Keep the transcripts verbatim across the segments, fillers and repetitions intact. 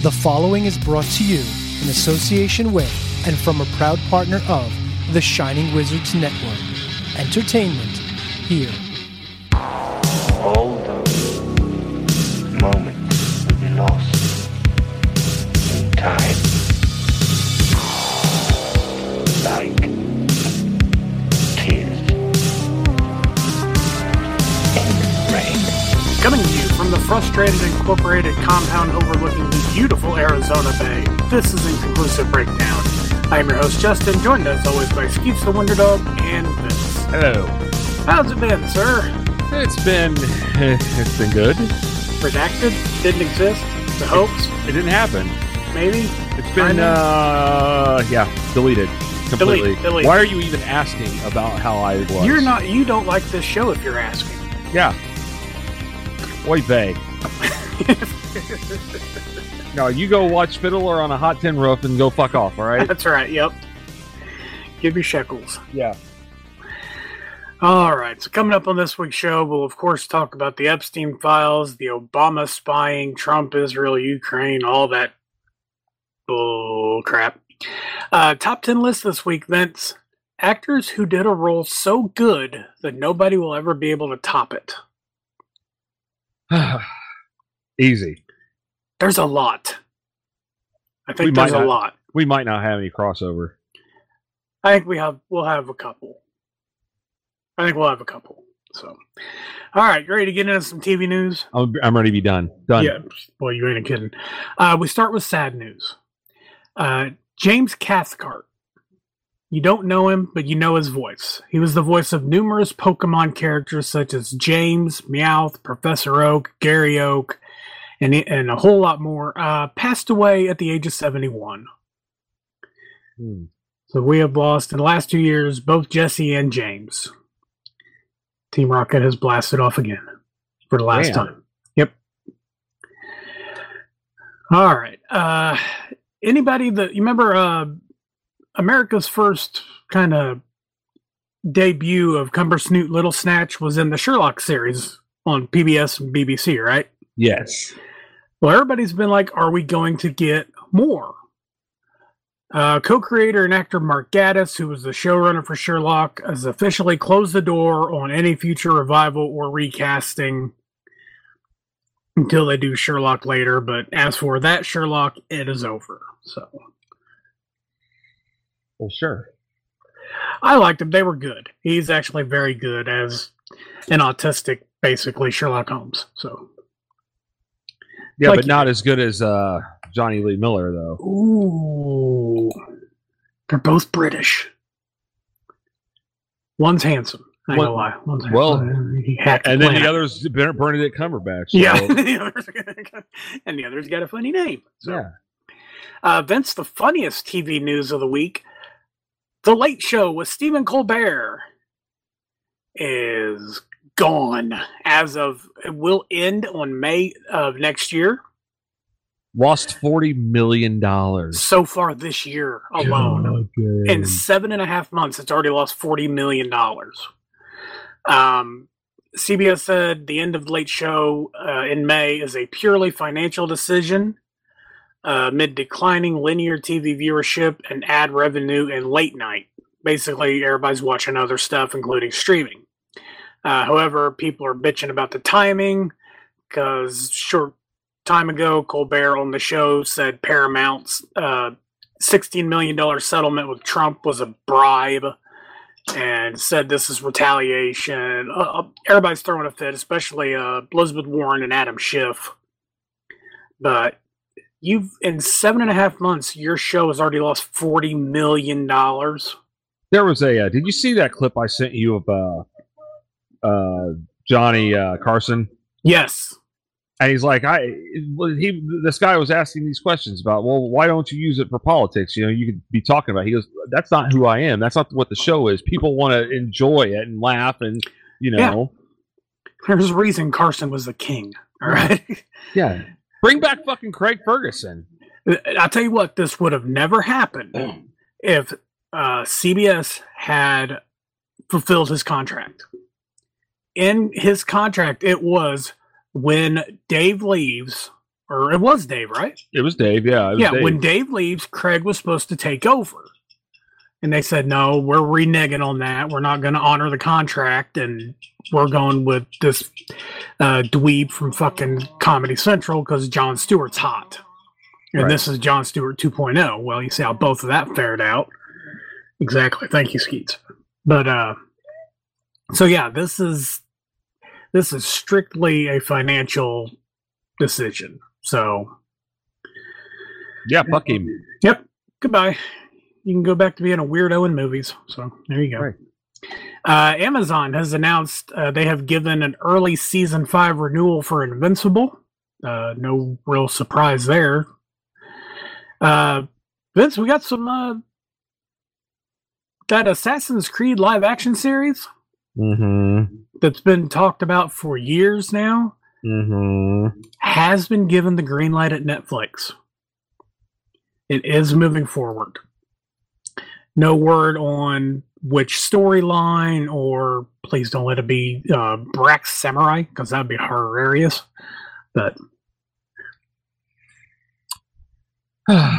The following is brought to you in association with and from a proud partner of the Shining Wizards Network. Entertainment here. All those moments will be lost in time. Like tears in rain. Coming to you from the Frustrated Incorporated compound overlooking the beautiful Arizona Bay, this is Inconclusive Breakdown. I am your host, Justin, joined as always by Skeets the Wonder Dog and Vince. Hello. How's it been, sir? It's been, it's been good. Redacted? Didn't exist? The hoax? It didn't happen. Maybe? It's been, uh, yeah, deleted completely. Delete, delete. Why are you even asking about how I was? You're not, you don't like this show if you're asking. Yeah. Oy vey. No, you go watch Fiddler on a Hot Tin Roof and go fuck off, all right? That's right, yep. Give your shekels. Yeah. All right, so coming up on this week's show, we'll of course talk about the Epstein files, the Obama spying, Trump, Israel, Ukraine, all that bull crap. Uh, top ten list this week, Vince. Actors who did a role so good that nobody will ever be able to top it. Easy. There's a lot. I think We there's might a not- lot. We might not have any crossover. I think we have we'll have a couple. I think we'll have a couple. So, all right, you ready to get into some T V news? I'm, I'm ready to be done. Done. Yeah, boy, you ain't kidding. Uh, we start with sad news. Uh, James Cathcart. You don't know him, but you know his voice. He was the voice of numerous Pokemon characters such as James, Meowth, Professor Oak, Gary Oak, and and a whole lot more. Uh, passed away at the age of seventy-one. Hmm. So we have lost in the last two years both Jesse and James. Team Rocket has blasted off again for the last Damn. time. Yep. All right. Uh, anybody that you remember? Uh, America's first kind of debut of Cumber Snoot Little Snatch was in the Sherlock series on P B S and B B C, right? Yes. Well, everybody's been like, are we going to get more? Uh, co-creator and actor Mark Gatiss, who was the showrunner for Sherlock, has officially closed the door on any future revival or recasting until they do Sherlock later. But as for that Sherlock, it is over. So Well, sure. I liked him. They were good. He's actually very good as an autistic, basically, Sherlock Holmes. So Yeah, Like- but not as good as uh, Johnny Lee Miller, though. Ooh. They're both British. One's handsome. I ain't Well- gonna lie. One's well, handsome. He hacked And then planet. the other's Bern- Bernadette Cumberbatch. So, Yeah. the other's got- and the other's got a funny name. So. yeah. Uh, Vince, the funniest T V news of the week. The Late Show with Stephen Colbert is gone as of, it will end on May of next year. Lost forty million dollars. So far this year alone. In seven and a half months, it's already lost forty million dollars. Um, C B S said the end of the Late Show uh, in May is a purely financial decision uh, amid declining linear T V viewership and ad revenue in late night. Basically, everybody's watching other stuff, including streaming. Uh, however, people are bitching about the timing because short time ago, Colbert on the show said Paramount's uh, sixteen million dollars settlement with Trump was a bribe and said this is retaliation. Uh, everybody's throwing a fit, especially uh, Elizabeth Warren and Adam Schiff. But you've, in seven and a half months, your show has already lost forty million dollars. There was a. Uh, did you see that clip I sent you of uh, uh, Johnny uh, Carson? Yes. And he's like, I. He. This guy was asking these questions about. Well, why don't you use it for politics? You know, you could be talking about. He goes, that's not who I am. That's not what the show is. People want to enjoy it and laugh, and you know. Yeah. There's a reason Carson was the king. All right. Yeah. Bring back fucking Craig Ferguson. I'll tell you what, this would have never happened if uh, C B S had fulfilled his contract. In his contract, it was when Dave leaves, or it was Dave, right? It was Dave, yeah. It was yeah, Dave. when Dave leaves, Craig was supposed to take over. And they said, no, we're reneging on that. We're not going to honor the contract, and we're going with this uh, dweeb from fucking Comedy Central because Jon Stewart's hot. And Right. this is Jon Stewart two point oh. Well, you see how both of that fared out. Exactly. Thank you, Skeets. But, uh, so yeah, this is this is strictly a financial decision. So, Yeah, fuck him. yep, goodbye. You can go back to being a weirdo in movies. So there you go. Right. Uh, Amazon has announced uh, they have given an early season five renewal for Invincible. Uh, no real surprise there. Uh, Vince, we got some uh, that Assassin's Creed live action series Mm-hmm. that's been talked about for years now Mm-hmm. has been given the green light at Netflix. It is moving forward. No word on which storyline, or please don't let it be uh, Brax Samurai, because that would be hilarious. But I'm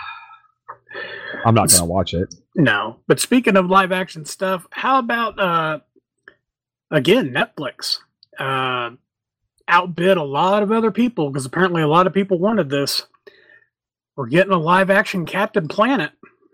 not gonna watch it. no. But speaking of live action stuff, how about uh, again Netflix uh, outbid a lot of other people, because apparently a lot of people wanted this. We're getting a live action Captain Planet.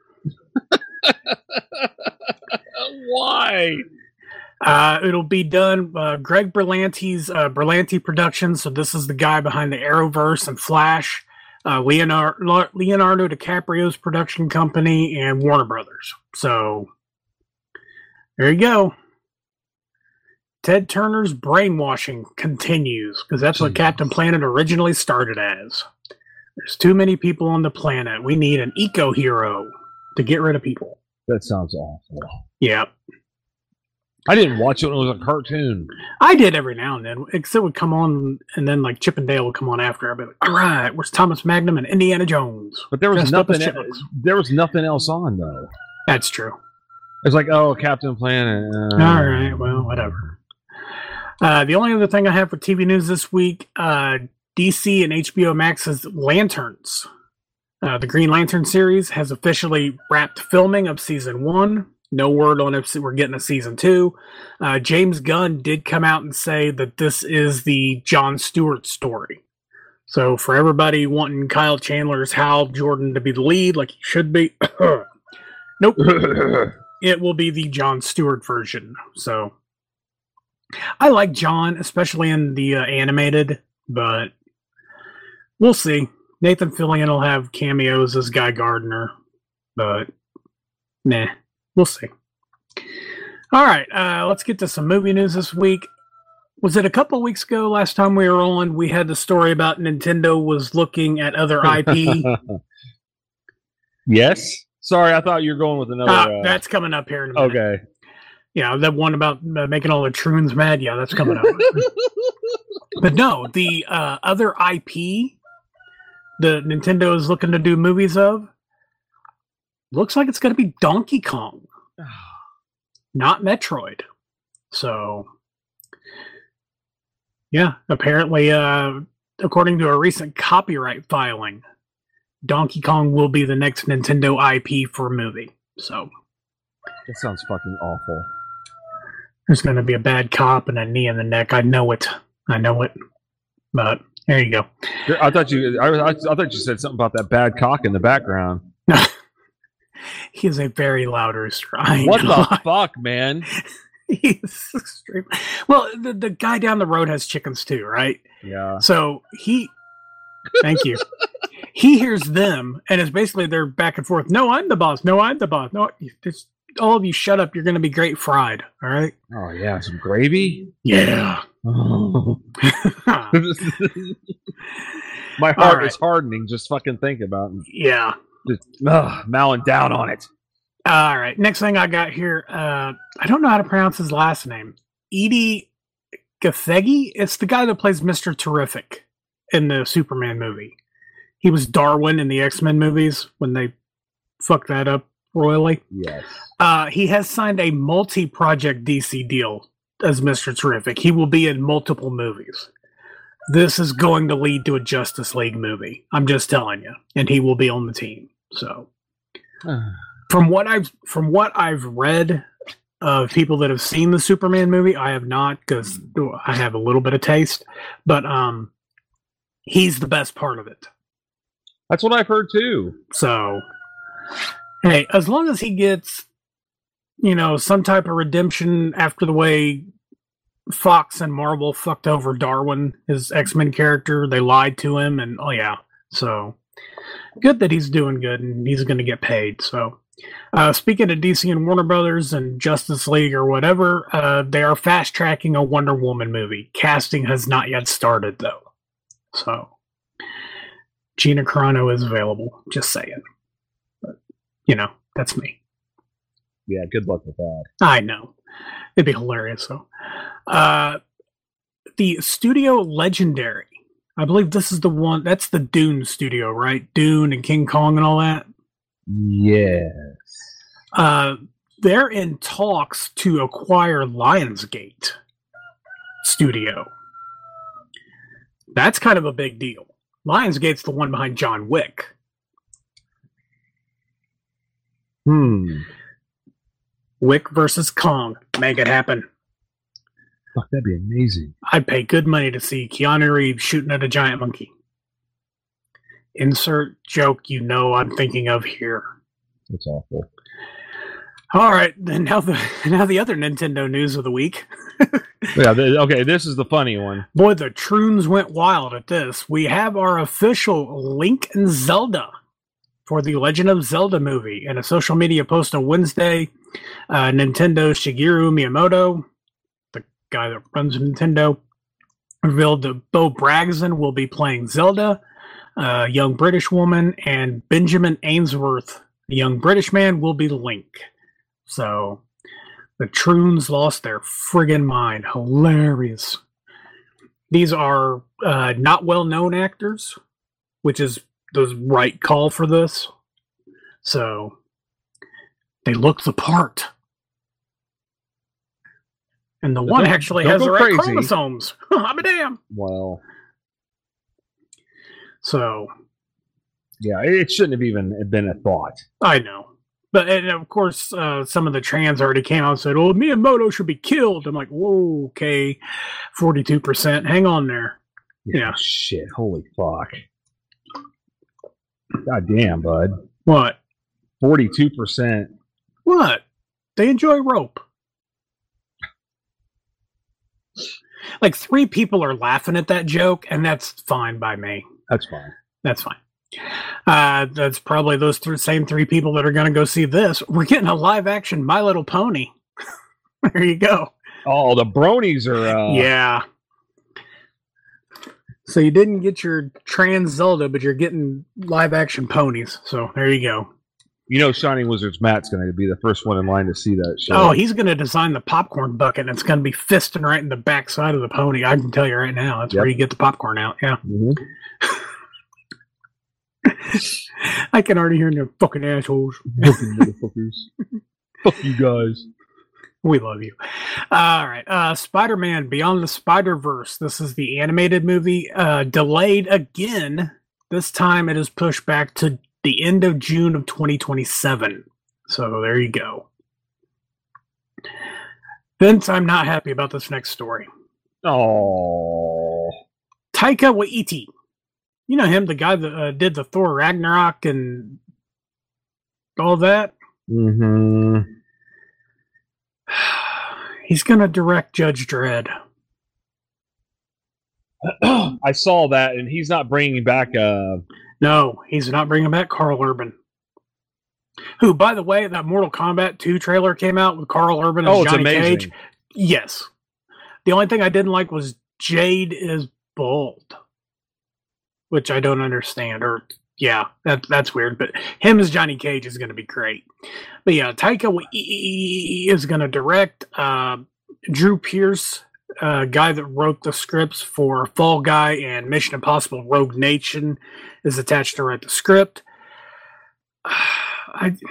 Why? Uh, it'll be done uh, Greg Berlanti's uh, Berlanti Productions. So this is the guy behind the Arrowverse and Flash. Uh, Leonardo, Leonardo DiCaprio's production company and Warner Brothers. So there you go. Ted Turner's brainwashing continues, because that's what Captain Planet originally started as. There's too many people on the planet. We need an eco-hero to get rid of people. That sounds awful. Yeah. I didn't watch it when it was a cartoon. I did every now and then. Because it would come on, and then like Chip and Dale would come on after. I'd be like, all right, where's Thomas Magnum and Indiana Jones? But there was Dressed up as nothing. chipmunks. There was nothing else on though. That's true. It's like, oh, Captain Planet. Uh, All right, well, whatever. Uh, the only other thing I have for T V news this week, uh, D C and H B O Max's Lanterns. Uh, the Green Lantern series has officially wrapped filming of season one. No word on if we're getting a season two. Uh, James Gunn did come out and say that this is the Jon Stewart story. So for everybody wanting Kyle Chandler's Hal Jordan to be the lead, like he should be, nope, it will be the Jon Stewart version. So I like John, especially in the uh, animated, but we'll see. Nathan Fillion will have cameos as Guy Gardner, but nah, we'll see. All right, uh, let's get to some movie news this week. Was it a couple of weeks ago, last time we were on, we had the story about Nintendo was looking at other I P? Yes. Sorry, I thought you were going with another. Uh, Uh, that's coming up here in a minute. okay. Yeah, that one about uh, making all the Troons mad. Yeah, that's coming up. But no, the uh, other I P that Nintendo is looking to do movies of looks like it's going to be Donkey Kong, not Metroid. So, yeah, apparently, uh, according to a recent copyright filing, Donkey Kong will be the next Nintendo I P for a movie. So, That sounds fucking awful. there's going to be a bad cop and a knee in the neck. I know it. I know it. But there you go. I thought you. I, I, I thought you said something about that bad cock in the background. He is a very loud rooster. I ain't What gonna the lie. fuck, man? He's extreme. Well, the, the guy down the road has chickens too, right? Yeah. So he, thank you. He hears them, and it's basically they're back and forth. No, I'm the boss. No, I'm the boss. No, just all of you shut up. You're going to be great fried. All right. Oh yeah, some gravy. Yeah. Oh. All My heart right. is hardening just fucking thinking about it. yeah. Just ugh, mowing down on it. All right. Next thing I got here, uh, I don't know how to pronounce his last name. Edie Gathegi. It's the guy that plays Mister Terrific in the Superman movie. He was Darwin in the X-Men movies when they fucked that up royally. Yes. Uh, he has signed a multi-project D C deal as Mister Terrific. He will be in multiple movies. this is going to lead to a Justice League movie. I'm just telling you, and he will be on the team. So, from what I've from what I've read of people that have seen the Superman movie, I have not because I have a little bit of taste, but um, he's the best part of it. That's what I've heard too. So, hey, as long as he gets, you know, some type of redemption after the way Fox and Marvel fucked over Darwin, his X-Men character, they lied to him, and oh yeah, so good that he's doing good and he's going to get paid. So, uh, speaking of D C and Warner Brothers and Justice League or whatever, uh, they are fast tracking a Wonder Woman movie. Casting has not yet started though, so Gina Carano is available. Just saying, but you know, that's me. Yeah, good luck with that. I know. It'd be hilarious, though. Uh, the Studio Legendary. I believe this is the one. That's the Dune studio, right? Dune and King Kong and all that. Yes. Uh, they're in talks to acquire Lionsgate Studio. That's kind of a big deal. Lionsgate's the one behind John Wick. Hmm. Wick versus Kong. Make it happen. Fuck, that'd be amazing. I'd pay good money to see Keanu Reeves shooting at a giant monkey. Insert joke you know I'm thinking of here. That's awful. All right, then now the now the other Nintendo news of the week. Yeah, the, okay, this is the funny one. Boy, the Troons went wild at this. We have our official Link and Zelda for the Legend of Zelda movie. In a social media post on Wednesday, uh, Nintendo's Shigeru Miyamoto, the guy that runs Nintendo, revealed that Bo Bragson will be playing Zelda, a young British woman, and Benjamin Ainsworth, the young British man, will be Link. So, the Troons lost their friggin' mind. Hilarious. These are uh, not well-known actors, which is the right call for this. So, they look the part. And the one Don't- actually don't has go the right crazy. chromosomes. I'm a damn. Well, So, yeah, it shouldn't have even been a thought. I know. But, and of course, uh, some of the trans already came out and said, oh, Miyamoto should be killed. I'm like, whoa, okay, forty-two percent. Hang on there. Yeah. Shit, holy fuck. God damn, bud. What? forty-two percent. What? They enjoy rope. Like, three people are laughing at that joke, and that's fine by me. That's fine. That's fine. Uh, that's probably those th- same three people that are going to go see this. We're getting a live-action My Little Pony. There you go. Oh, the bronies are... Uh, Yeah. So you didn't get your trans Zelda, but you're getting live-action ponies. So there you go. You know Shining Wizards Matt's going to be the first one in line to see that show. Oh, he's going to design the popcorn bucket, and it's going to be fisting right in the back side of the pony. I can tell you right now. That's Yep. where you get the popcorn out. Yeah. Mhm. I can already hear your fucking assholes. Fucking motherfuckers. Fuck you guys. We love you. All right. Uh, Spider-Man Beyond the Spider-Verse. This is the animated movie. Uh, delayed again. This time it is pushed back to the end of June of twenty twenty-seven. So there you go. Vince, I'm not happy about this next story. Oh. Taika Waititi. You know him, the guy that uh, did the Thor Ragnarok and all that? Mm-hmm. He's going to direct Judge Dredd. I saw that, and he's not bringing back... Uh, No, he's not bringing back Carl Urban. Who, by the way, that Mortal Kombat two trailer came out with Carl Urban as oh, it's Johnny amazing. Cage. Yes. The only thing I didn't like was Jade is bald. Which I don't understand. Or, yeah, that, that's weird. But him as Johnny Cage is going to be great. But yeah, Taika Waititi is going to direct. Uh, Drew Pearce, uh, guy that wrote the scripts for Fall Guy and Mission Impossible Rogue Nation, is attached to write the script. I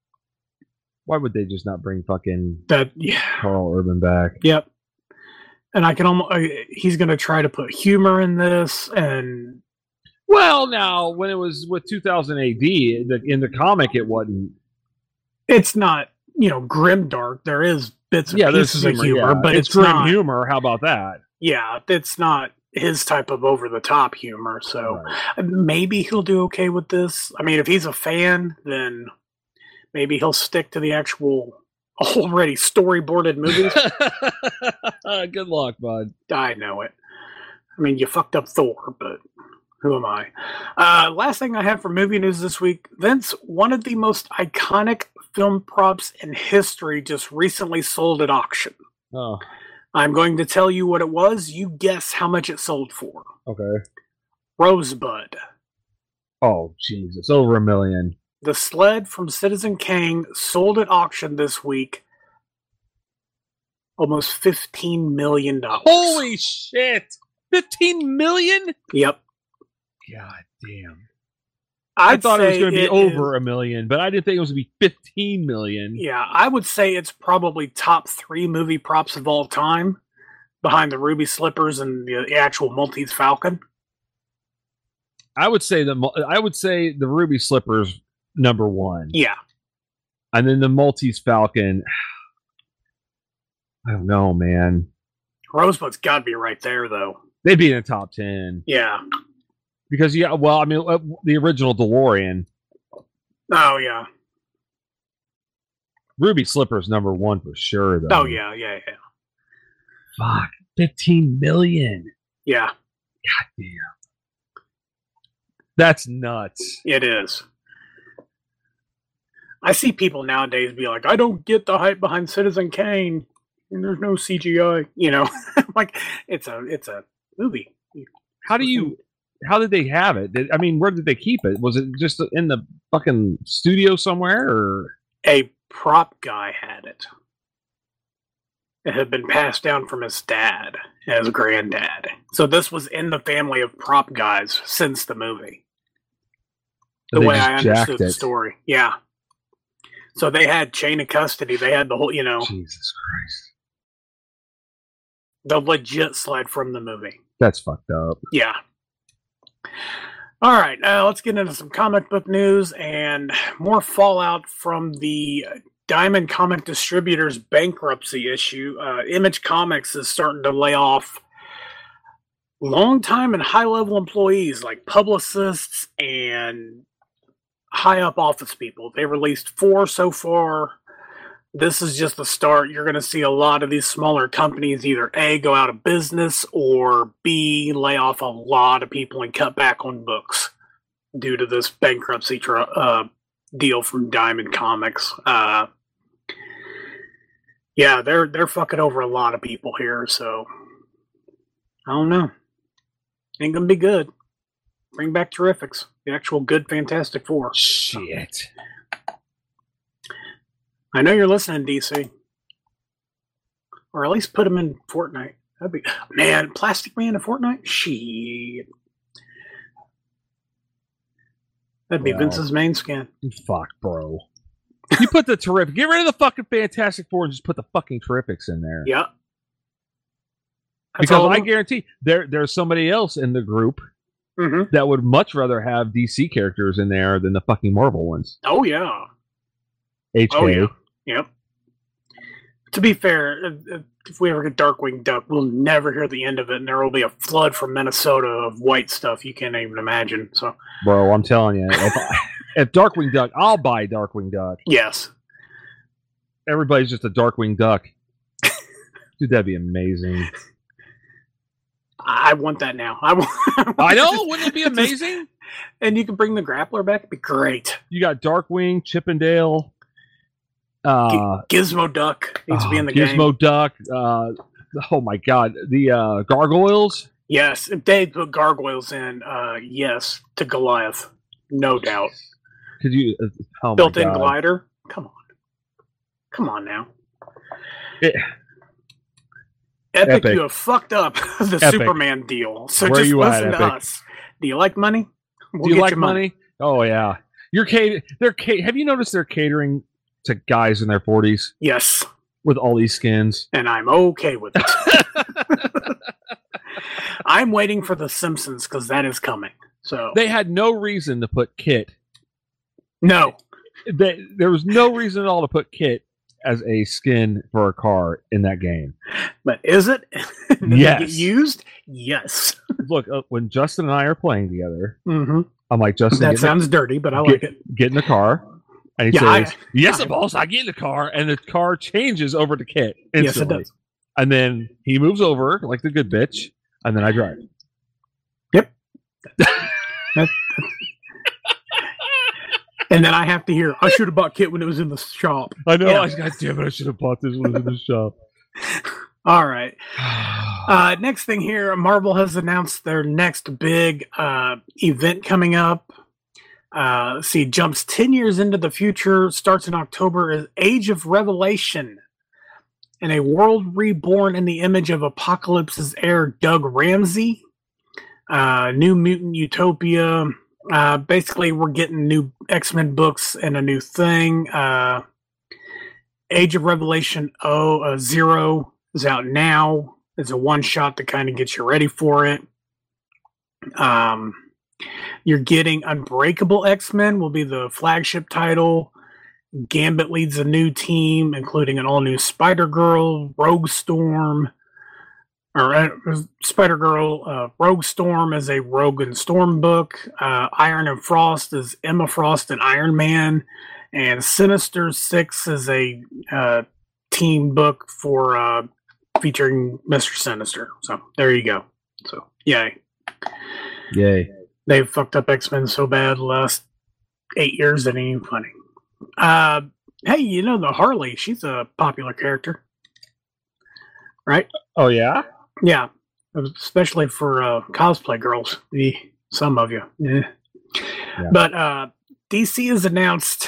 Why would they just not bring fucking that yeah Carl Urban back? yep. And I can almost, he's going to try to put humor in this. And well, now, when it was with two thousand A D, in the, in the comic, it wasn't. It's not, you know, grim dark. There is bits and yeah, pieces humor, of humor, yeah. but it's, it's grim not, humor. How about that? Yeah, it's not his type of over-the-top humor. So right. maybe he'll do okay with this. I mean, if he's a fan, then maybe he'll stick to the actual already storyboarded movies. Good luck, bud. I know it. I mean, you fucked up Thor, but who am I? Uh, last thing I have for movie news this week, Vince, one of the most iconic film props in history just recently sold at auction. Oh. I'm going to tell you what it was. You guess how much it sold for. Okay. Rosebud. Oh, Jesus. Over a million. The sled from Citizen Kane sold at auction this week. Almost fifteen million dollars. Holy shit! fifteen million? Yep. God damn. I'd I thought it was going to be over is, a million, but I didn't think it was going to be fifteen million. Yeah, I would say it's probably top three movie props of all time, behind the Ruby Slippers and the actual Maltese Falcon. I would say the I would say the Ruby Slippers number one. Yeah, and then the Maltese Falcon. I don't know, man. Rosebud's got to be right there, though. They'd be in the top ten. Yeah. Because, yeah, well, I mean, uh, the original DeLorean. Oh, yeah. Ruby Slippers number one for sure, though. Oh, yeah, yeah, yeah. Fuck. fifteen million. Yeah. God damn. That's nuts. It is. I see people nowadays be like, I don't get the hype behind Citizen Kane. And there's no C G I. You know, like, it's a it's a movie. How do you... How did they have it? Did, I mean, where did they keep it? Was it just in the fucking studio somewhere, or a prop guy had it? It had been passed down from his dad, his granddad. So this was in the family of prop guys since the movie. The way I understood the story, yeah. So they had chain of custody. They had the whole, you know, Jesus Christ, the legit sled from the movie. That's fucked up. Yeah. All right, uh, let's get into some comic book news and more fallout from the Diamond Comic Distributors bankruptcy issue. Uh, Image Comics is starting to lay off long-time and high-level employees like publicists and high-up office people. They released four so far. This is just the start. You're going to see a lot of these smaller companies either A, go out of business, or B, lay off a lot of people and cut back on books due to this bankruptcy tr- uh, deal from Diamond Comics. Uh, yeah, they're they're fucking over a lot of people here, so I don't know. Ain't going to be good. Bring back Terrifics, the actual good Fantastic Four. Shit. I know you're listening, D C. Or at least put him in Fortnite. That'd be, man, Plastic Man in Fortnite? Shit. That'd be Well, Vince's main skin. Fuck, bro. You put the Terrific. Get rid of the fucking Fantastic Four and just put the fucking Terrifics in there. Yeah. Because I guarantee there there's somebody else in the group mm-hmm. that would much rather have D C characters in there than the fucking Marvel ones. Oh, yeah. H K. Oh, yeah. Yep. To be fair, if we ever get Darkwing Duck, we'll never hear the end of it, and there will be a flood from Minnesota of white stuff you can't even imagine. So, bro, I'm telling you, if, I, if Darkwing Duck, I'll buy Darkwing Duck. Yes. Everybody's just a Darkwing Duck. Dude, that'd be amazing. I want that now. I, want, I know. Wouldn't it be amazing? And you can bring the Grappler back. It'd be great. You got Darkwing, Chippendale. Uh, Gizmo Duck needs oh, to be in the Gizmo game. Gizmo Duck. Uh, oh my God, the uh, Gargoyles. Yes, if they put Gargoyles in, uh, yes, to Goliath, no doubt. Could you uh, oh built-in my God. glider? Come on, come on now. It, Epic, Epic, you have fucked up the Epic. Superman deal. So Where just you listen at, to Epic? us. Do you like money? We'll Do you get like you money? Oh yeah, you're cater- They're ca- have you noticed they're catering to guys in their forties Yes, with all these skins? and I'm okay with it. I'm waiting for The Simpsons because that is coming. So They had no reason to put Kit. no, They, there was no reason at all to put Kit as a skin for a car in that game. but is it? Does Yes. it get used? Yes. Look, uh, when Justin and I are playing together, Mm-hmm. I'm like, Justin, That get, in sounds dirty, but I the, like get, it. get in the car. And he Yeah, I- says, yes, I- boss, I get in the car. And the car changes over to Kit Yes, it instantly. does. And then he moves over like the good bitch. And then I drive. Yep. And then I have to hear, I should have bought Kit when it was in the shop. I know. Yeah. I, God damn it. I should have bought this one in the shop. All right. Uh, next thing here, Marvel has announced their next big uh, event coming up. Uh, let's see, jumps ten years into the future, starts in October, is Age of Revelation. In a world reborn in the image of Apocalypse's heir, Doug Ramsey. Uh, New Mutant Utopia. Uh, basically, we're getting new X-Men books and a new thing. Uh, Age of Revelation oh, uh, Zero is out now. It's a one-shot to kind of get you ready for it. Um, you're getting Unbreakable X-Men will be the flagship title. Gambit leads a new team, including an all-new Spider-Girl, Rogue Storm, or uh, Spider-Girl, uh, Rogue Storm is a Rogue and Storm book. Uh, Iron and Frost is Emma Frost and Iron Man. And Sinister Six is a uh, team book for uh, featuring Mister Sinister. So there you go. So yay. Yay. They've fucked up X-Men so bad the last eight years that ain't even funny. Uh, hey, you know the Harley, she's a popular character. Right? Oh, yeah? Yeah. Especially for uh, cosplay girls. The some of you. Yeah. Yeah. But uh, D C has announced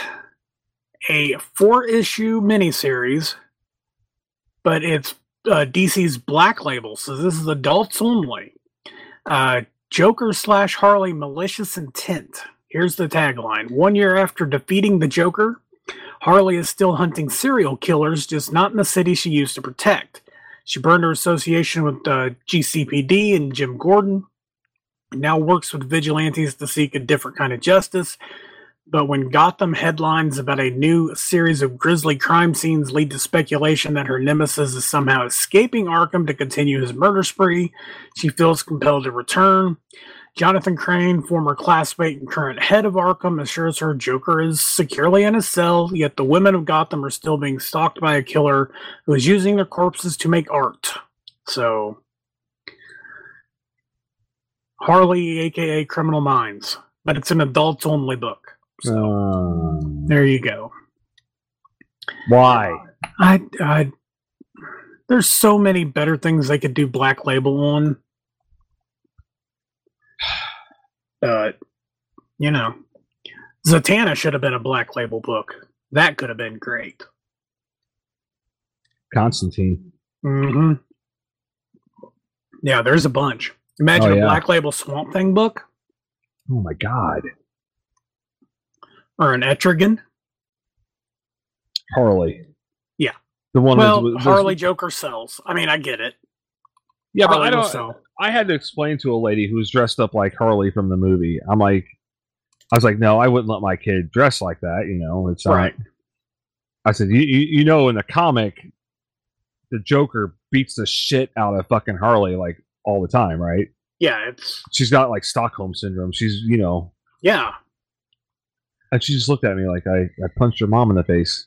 a four-issue miniseries, but it's uh, D C's Black Label, so this is adults only. Uh, Joker slash Harley Malicious Intent. Here's the tagline. One year after defeating the Joker, Harley is still hunting serial killers, just not in the city she used to protect. She burned her association with uh, G C P D and Jim Gordon, and now works with vigilantes to seek a different kind of justice. But when Gotham headlines about a new series of grisly crime scenes lead to speculation that her nemesis is somehow escaping Arkham to continue his murder spree, she feels compelled to return. Jonathan Crane, former classmate and current head of Arkham, assures her Joker is securely in his cell, yet the women of Gotham are still being stalked by a killer who is using their corpses to make art. So, Harley, aka Criminal Minds. But it's an adults-only book. So, Um, there you go. why? I, I, there's so many better things they could do Black Label on. But, you know, Zatanna should have been a Black Label book. That could have been great. Constantine. Mm-hmm. Yeah, there's a bunch. Imagine Oh, yeah. a Black Label Swamp Thing book Oh, my God. or an Etrigan. Harley. Yeah. The one Well, that was, Harley Joker sells. I mean, I get it. Yeah, but Harley I will don't. sell. I had to explain to a lady who was dressed up like Harley from the movie. I'm like, I was like, no, I wouldn't let my kid dress like that. You know, it's not. Right. I said, you, you, you know, in the comic, the Joker beats the shit out of fucking Harley like all the time, right? Yeah, it's She's got like Stockholm syndrome. She's, you know, yeah. and she just looked at me like I, I punched her mom in the face.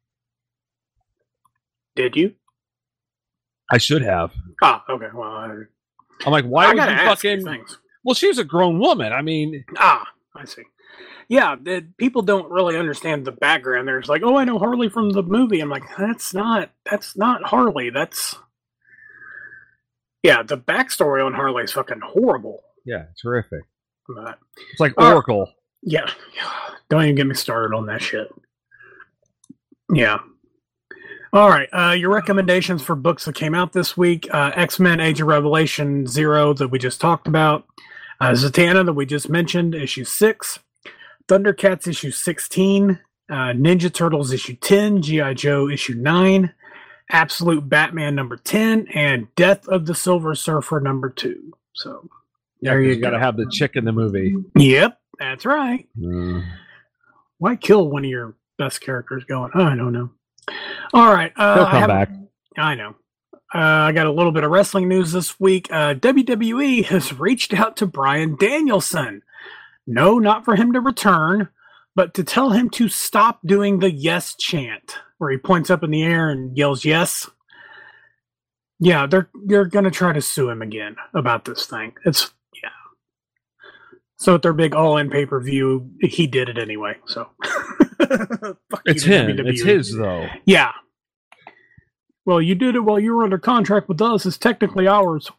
Did you? I should have. Ah, okay. Well, I, I'm like, why I would gotta you ask you fucking? things. Well, she was a grown woman. I mean, Ah, I see. Yeah, the, people don't really understand the background. There's like, oh, I know Harley from the movie. I'm like, that's not that's not Harley. That's yeah. The backstory on Harley is fucking horrible. yeah, terrific. But It's like Uh, Oracle. yeah, don't even get me started on that shit. Yeah. All right. Uh, your recommendations for books that came out this week: uh, X-Men: Age of Revelation Zero that we just talked about, uh, Zatanna that we just mentioned, issue six, Thundercats issue sixteen, uh, Ninja Turtles issue ten, G I Joe issue nine, Absolute Batman number ten, and Death of the Silver Surfer number two. So Yeah, there you, you got to have the chick in the movie. Yep, that's right. Uh, Why kill one of your best characters going? Oh, I don't know. All right. Uh, He'll I come have- back. I know. Uh, I got a little bit of wrestling news this week. Uh, W W E has reached out to Bryan Danielson. No, not for him to return, but to tell him to stop doing the yes chant, where he points up in the air and yells yes. Yeah, they're they're gonna try to sue him again about this thing. It's yeah. So at their big all-in pay-per-view, he did it anyway. So Fuck It's you, him. W W E. It's his, though. Yeah. Well, you did it while you were under contract with us. It's technically ours.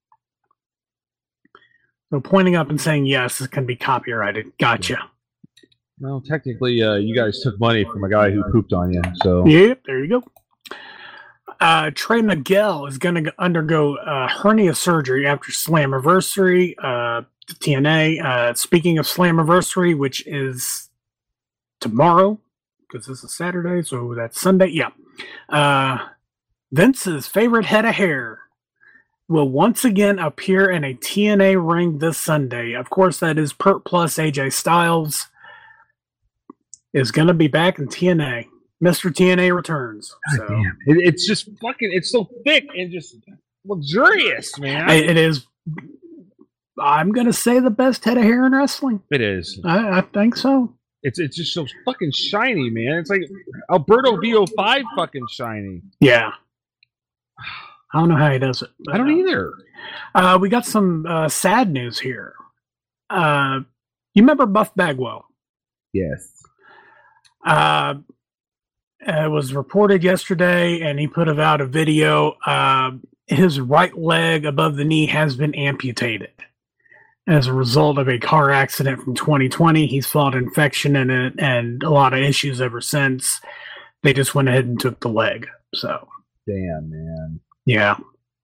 So pointing up and saying yes, this can be copyrighted. Gotcha. Well, technically, uh, you guys took money from a guy who pooped on you. So Yep, there you go. Uh, Trey Miguel is going to undergo uh, hernia surgery after Slammiversary. Uh, T N A. Uh, speaking of Slammiversary, which is tomorrow, because this is Saturday, so that's Sunday. Yeah. Uh, Vince's favorite head of hair will once again appear in a T N A ring this Sunday. Of course, that is Pert Plus A J Styles is going to be back in T N A. Mister T N A returns. So. damn, it, it's just fucking. It's so thick and just luxurious, man. I, it is. I'm going to say the best head of hair in wrestling. it is. I, I think so. It's it's just so fucking shiny, man. It's like Alberto V O five fucking shiny. Yeah. I don't know how he does it. but, I don't uh, either. Uh, we got some uh, sad news here. Uh, you remember Buff Bagwell? Yes. Uh, it was reported yesterday, and he put out a video. Uh, his right leg above the knee has been amputated as a result of a car accident from twenty twenty. He's fought infection in it and a lot of issues ever since. They just went ahead and took the leg. So, Damn, man. yeah.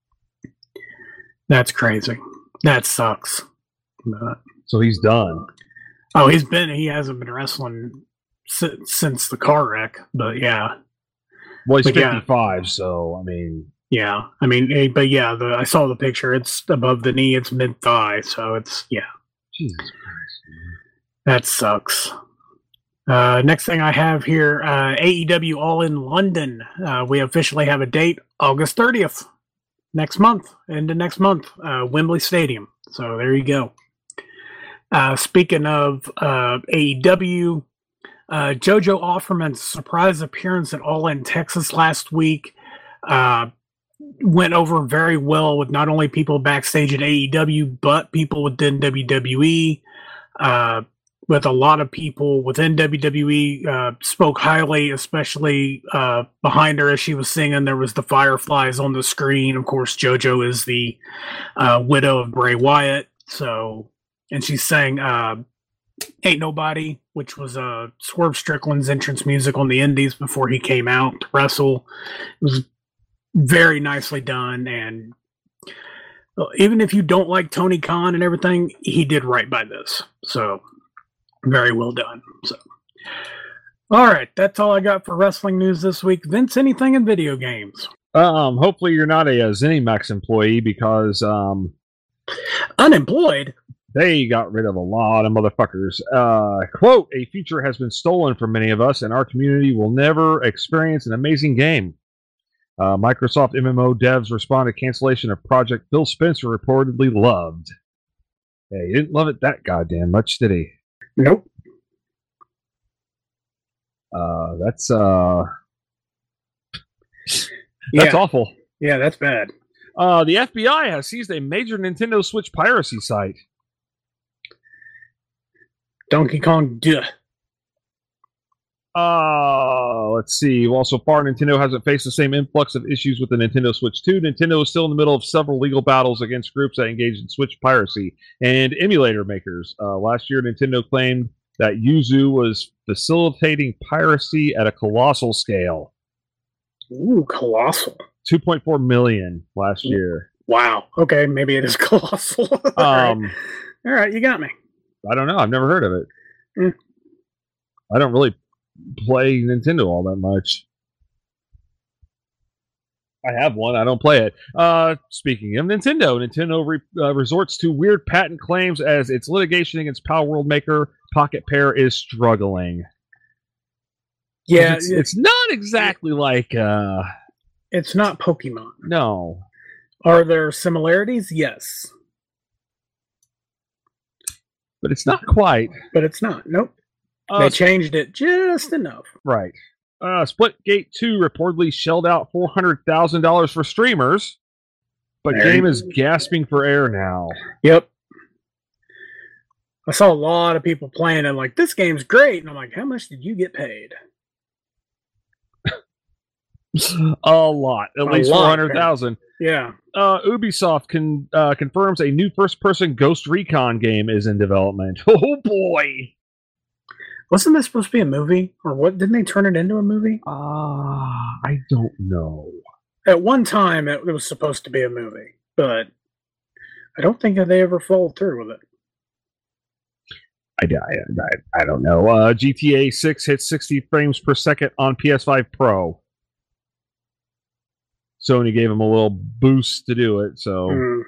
That's crazy. That sucks. But, So he's done. oh, he's been, he hasn't been wrestling si- since the car wreck, but yeah. Well, he's But yeah. fifty-five, so I mean, Yeah, I mean, eh, but yeah, the, I saw the picture. It's above the knee. It's mid thigh, so it's yeah. Jesus Christ, man. That sucks. Uh, next thing I have here, uh, A E W All in London. Uh, we officially have a date, August thirtieth, next month, into next month, uh, Wembley Stadium. So there you go. Uh, speaking of uh, A E W, uh, JoJo Offerman's surprise appearance at All In Texas last week uh, went over very well with not only people backstage at A E W, but people within W W E. Uh, with a lot of people within W W E uh, spoke highly, especially uh, behind her as she was singing. There was the fireflies on the screen. Of course, JoJo is the uh, widow of Bray Wyatt. So, and she sang uh, "Ain't Nobody," which was uh, Swerve Strickland's entrance music on the Indies before he came out to wrestle. It was very nicely done, and even if you don't like Tony Khan and everything, he did right by this. So. Very well done. So, all right, that's all I got for wrestling news this week. Vince, anything in video games? Um, hopefully you're not a, a ZeniMax employee because um, Unemployed? they got rid of a lot of motherfuckers. Uh, quote, a feature has been stolen from many of us, and our community will never experience an amazing game. Uh, Microsoft M M O devs respond to cancellation of project Phil Spencer reportedly loved. Yeah, he didn't love it that goddamn much, did he? Nope. Uh, that's uh, that's Yeah, awful. yeah, that's bad. Uh, the F B I has seized a major Nintendo Switch piracy site. Donkey Kong, duh. Uh, let's see. Well, so far, Nintendo hasn't faced the same influx of issues with the Nintendo Switch two. Nintendo is still in the middle of several legal battles against groups that engage in Switch piracy and emulator makers. Uh, last year, Nintendo claimed that Yuzu was facilitating piracy at a colossal scale. Ooh, colossal. two point four million last year. Wow. Okay, maybe it is colossal. all, right. Um, all right, you got me. I don't know. I've never heard of it. Mm. I don't really play Nintendo all that much. I have one. I don't play it. Uh, speaking of Nintendo, Nintendo re- uh, resorts to weird patent claims as its litigation against Power World maker Pocket Pair is struggling. Yeah, it's, it's not exactly like. Uh, it's not Pokemon. No. Are there similarities? Yes. But it's not quite. But it's not. Nope. Uh, they changed it just enough. Right. Uh, Splitgate two reportedly shelled out four hundred thousand dollars for streamers, but There game you is gasping for air now. Yep. I saw a lot of people playing and like, this game's great. And I'm like, how much did you get paid? A lot. At A least lot, four hundred thousand Yeah. dollars. Uh, Ubisoft can, uh, confirms a new first-person Ghost Recon game is in development. Oh, boy. Wasn't this supposed to be a movie? Or what? Didn't they turn it into a movie? Ah, uh, I don't know. At one time, it, it was supposed to be a movie, but I don't think that they ever followed through with it. I, I, I don't know. Uh, G T A six hits sixty frames per second on P S five Pro. Sony gave them a little boost to do it, so Mm.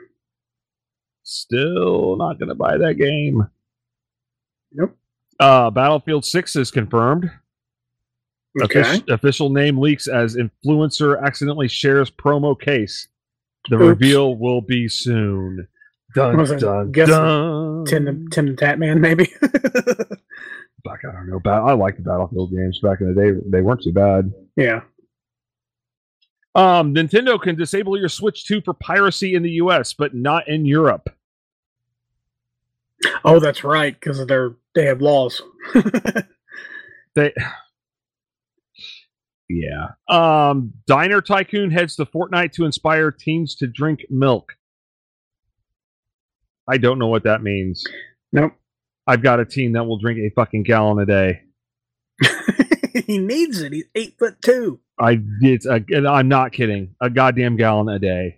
still not going to buy that game. Nope. Uh, Battlefield six is confirmed. Okay. Offic- official name leaks as influencer accidentally shares promo case. The Oops. reveal will be soon. Dun, Was it- dun, guess dun. Tim the, Tim the Tatman, maybe? Fuck, I don't know. Ba- I like the Battlefield games back in the day. They weren't too bad. Yeah. Um, Nintendo can disable your Switch two for piracy in the U S, but not in Europe. Oh, that's right, because they're they have laws. They, yeah. Um, Diner Tycoon heads to Fortnite to inspire teens to drink milk. I don't know what that means. Nope. I've got a teen that will drink a fucking gallon a day. He needs it. He's eight foot two. I it's a, I'm not kidding. A goddamn gallon a day.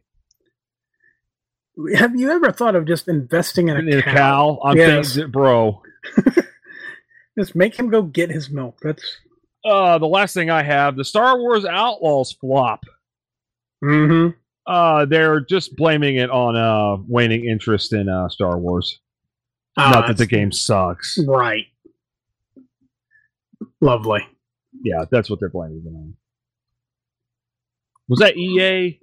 Have you ever thought of just investing in a In a cow? cow, I'm Yes. thinking, bro. Just make him go get his milk. That's Uh, the last thing I have, the Star Wars Outlaws flop. mm-hmm. Uh, they're just blaming it on uh waning interest in uh Star Wars. Ah, Not that the game sucks. right. Lovely. Yeah, that's what they're blaming it on. Was that E A?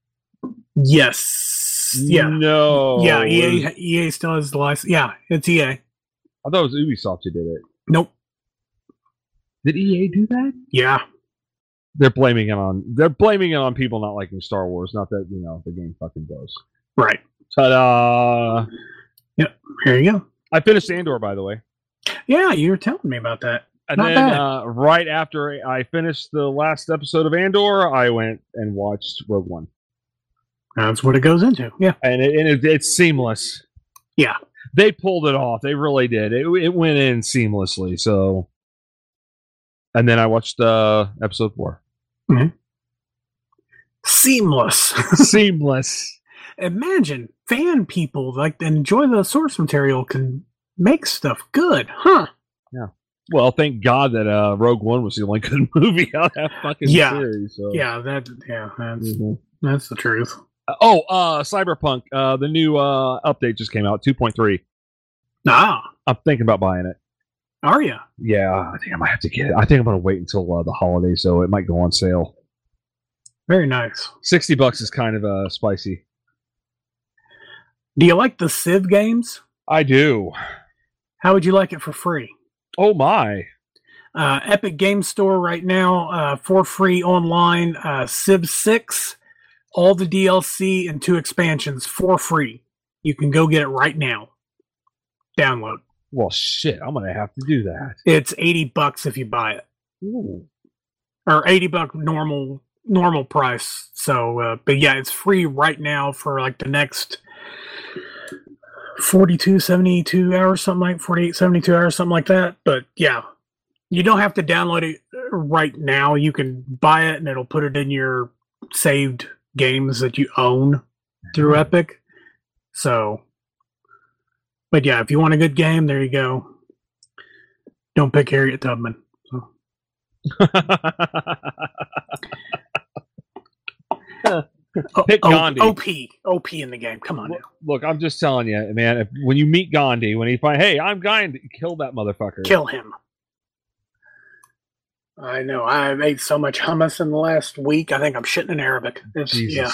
Yes. Yeah. No. Yeah. E A. E A still has the license. Yeah, it's E A. I thought it was Ubisoft who did it. Nope. Did E A do that? Yeah. They're blaming it on. They're blaming it on people not liking Star Wars. Not that you know the game fucking does. Right. Ta-da! Yep. Here you go. I finished Andor, by the way. Yeah, you were telling me about that. And Not then bad. uh, right after I finished the last episode of Andor, I went and watched Rogue One. That's what it goes into. Yeah. And, it, and it, it's seamless. Yeah. They pulled it off. They really did. It, it went in seamlessly. So, and then I watched uh, episode four. Mm-hmm. Seamless. Seamless. Imagine fan people like enjoy the source material can make stuff good, huh? Yeah. Well, thank God that uh, Rogue One was the only good movie out of that fucking Yeah. series. So. Yeah, that yeah, that's Mhm. that's the truth. Oh, uh, Cyberpunk. Uh, the new uh, update just came out, two point three. Ah, I'm thinking about buying it. are you? Yeah, I think I might have to get it. I think I'm going to wait until uh, the holidays, so it might go on sale. Very nice. sixty bucks is kind of uh, spicy. Do you like the Civ games? I do. How would you like it for free? Oh, my. Uh, Epic Game Store right now uh, for free online. Uh, Civ six, all the D L C and two expansions for free. You can go get it right now. Download. Well, shit, I'm going to have to do that. It's eighty bucks if you buy it, Ooh. or eighty buck normal normal price. So, uh, but yeah, it's free right now for like the next forty-two, seventy-two hours, something like forty-eight, seventy-two hours, something like that. But yeah, you don't have to download it right now. You can buy it and it'll put it in your saved games that you own through Mm-hmm. Epic. So, but yeah, if you want a good game, there you go. Don't pick Harriet Tubman. So. Pick o- Gandhi. O P. O P in the game. Come on now. Look, I'm just telling you, man. If, when you meet Gandhi, when he find, hey, I'm Gandhi, kill that motherfucker. Kill him. I know. I've ate so much hummus in the last week. I think I'm shitting in Arabic. It's, Jesus. Yeah.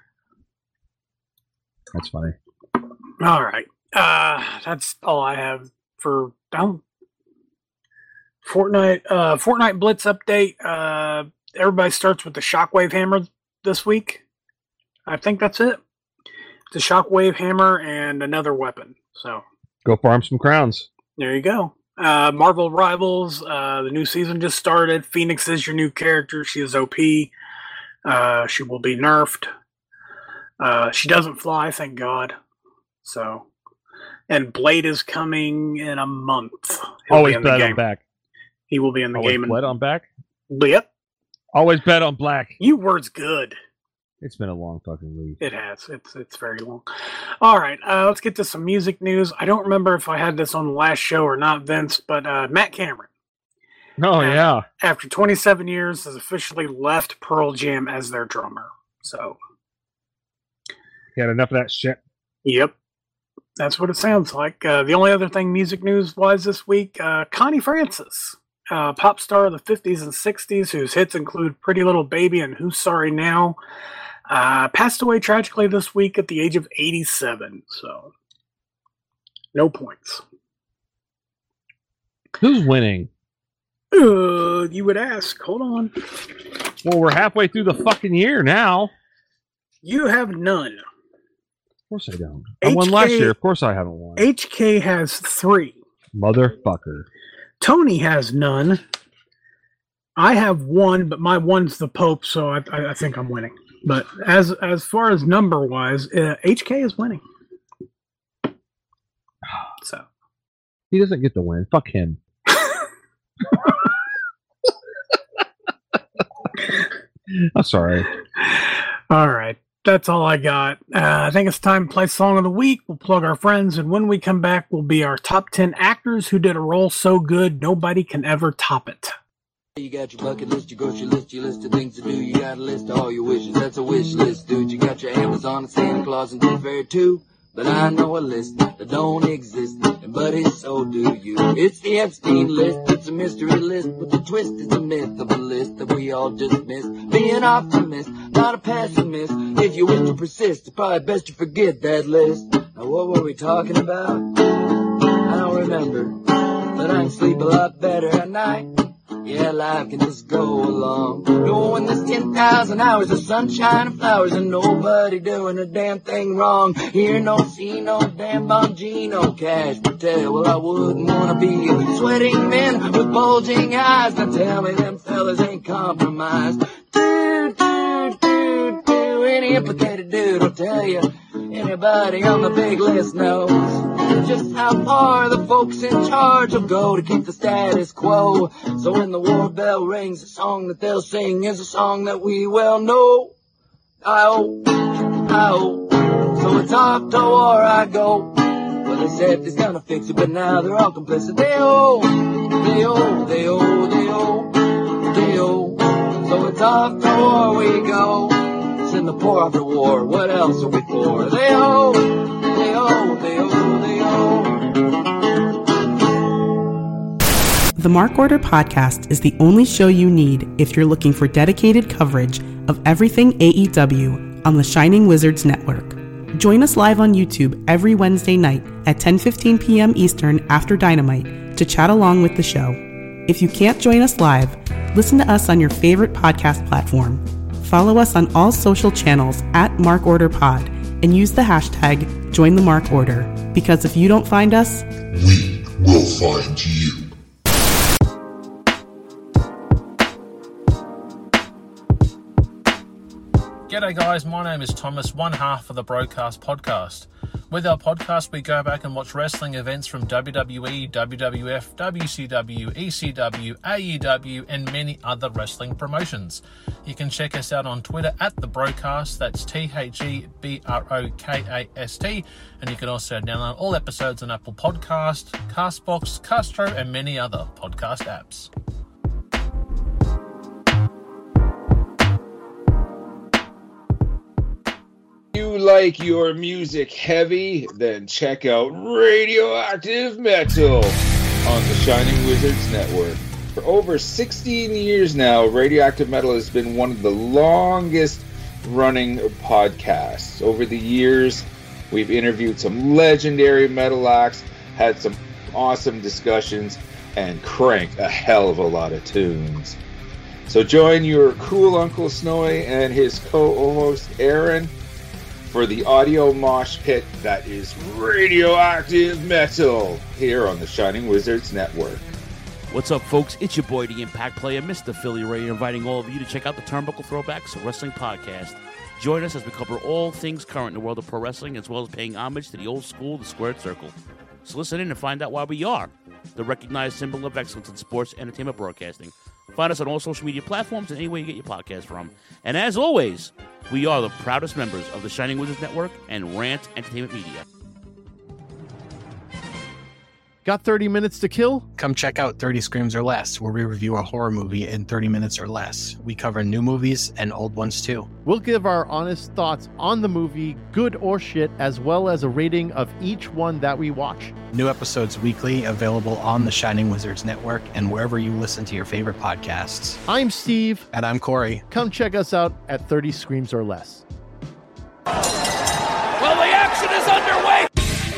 That's funny. All right. Uh, that's all I have for um, Fortnite. Uh, Fortnite Blitz update. Uh, everybody starts with the Shockwave Hammer this week. I think that's it. The Shockwave Hammer and another weapon. So go farm some crowns. There you go. Uh, Marvel Rivals. Uh, the new season just started. Phoenix is your new character. She is O P. Uh, she will be nerfed. Uh, she doesn't fly, thank God. So, and Blade is coming in a month. He'll Always bet on back. He will be in the Always game. Bet on back. Yep. Always bet on black. You word's good. It's been a long fucking week. It has. It's it's very long. All right, uh, let's get to some music news. I don't remember if I had this on the last show or not, Vince, but uh, Matt Cameron. Oh, after, yeah. After twenty-seven years, has officially left Pearl Jam as their drummer. So, he had enough of that shit. Yep. That's what it sounds like. Uh, the only other thing music news-wise this week, uh, Connie Francis, uh, pop star of the fifties and sixties, whose hits include Pretty Little Baby and Who's Sorry Now, uh, passed away tragically this week at the age of eighty-seven. So, no points. Who's winning? Uh, you would ask. Hold on. Well, we're halfway through the fucking year now. You have none. Of course I don't. I won last year. Of course I haven't won. H K has three. Motherfucker. Tony has none. I have one, but my one's the Pope, so I, I, I think I'm winning. But as as far as number wise, uh, H K is winning. So he doesn't get the win. Fuck him. I'm sorry. All right. That's all I got. Uh, I think it's time to play Song of the Week. We'll plug our friends, and when we come back, will be our top ten actors who did a role so good nobody can ever top it. You got your bucket list, your grocery list, your list of things to do. You got a list of all your wishes. That's a wish list, dude. You got your Amazon and Santa Claus and Tooth Fairy too. But I know a list that don't exist, and buddy, so do you. It's the Epstein list, it's a mystery list, but the twist is a myth of a list that we all dismiss. Be an optimist, not a pessimist. If you wish to persist, it's probably best to forget that list. Now what were we talking about? I don't remember, but I can sleep a lot better at night. Yeah, life can just go along. Knowing there's ten thousand hours of sunshine and flowers and nobody doing a damn thing wrong. Hear no, see no, damn Bongino, Cash Patel. Well, I wouldn't want to be sweating men with bulging eyes. Now tell me them fellas ain't compromised. Dude, dude, dude, dude. Any implicated dude will tell you. Anybody on the big list knows just how far the folks in charge will go to keep the status quo. So when the war bell rings, the song that they'll sing is a song that we well know. I-oh, I-oh, so it's off to war I go. Well, they said they's gonna fix it, but now they're all complicit. They-oh, they-oh, they-oh, they-oh, they-oh, so it's off to war we go. In the pour after war, what else are we for? They oh, they oh, they oh, they oh. The Mark Order Podcast is the only show you need if you're looking for dedicated coverage of everything A E W on the Shining Wizards Network. Join us live on YouTube every Wednesday night at ten fifteen p.m. Eastern after Dynamite to chat along with the show. If you can't join us live, listen to us on your favorite podcast platform. Follow us on all social channels at Mark Order Pod and use the hashtag JoinTheMarkOrder, because if you don't find us, we will find you. G'day guys, my name is Thomas, one half of the Broadcast Podcast. With our podcast, we go back and watch wrestling events from W W E, W W F, W C W, E C W, A E W, and many other wrestling promotions. You can check us out on Twitter at The Broadcast, that's T H E B R O K A S T, and you can also download all episodes on Apple Podcast, Castbox, Castro, and many other podcast apps. like your music heavy? Then check out Radioactive Metal on the Shining Wizards Network. For over sixteen years now, Radioactive Metal has been one of the longest running podcasts. Over the years, we've interviewed some legendary metal acts, had some awesome discussions, and cranked a hell of a lot of tunes. So join your cool Uncle Snowy and his co-host Aaron for the audio mosh pit that is Radioactive Metal here on the Shining Wizards Network. What's up, folks? It's your boy, the Impact Player, Mister Philly Ray, inviting all of you to check out the Turnbuckle Throwbacks Wrestling Podcast. Join us as we cover all things current in the world of pro wrestling, as well as paying homage to the old school, the Squared Circle. So listen in and find out why we are the recognized symbol of excellence in sports entertainment broadcasting. Find us on all social media platforms and anywhere you get your podcast from. And as always, we are the proudest members of the Shining Wizards Network and Rant Entertainment Media. Got thirty minutes to kill? Come check out thirty Screams or Less, where we review a horror movie in thirty minutes or less. We cover new movies and old ones too. We'll give our honest thoughts on the movie, good or shit, as well as a rating of each one that we watch. New episodes weekly, available on the Shining Wizards Network and wherever you listen to your favorite podcasts. I'm Steve. And I'm Corey. Come check us out at thirty Screams or Less. Well, the action is underway!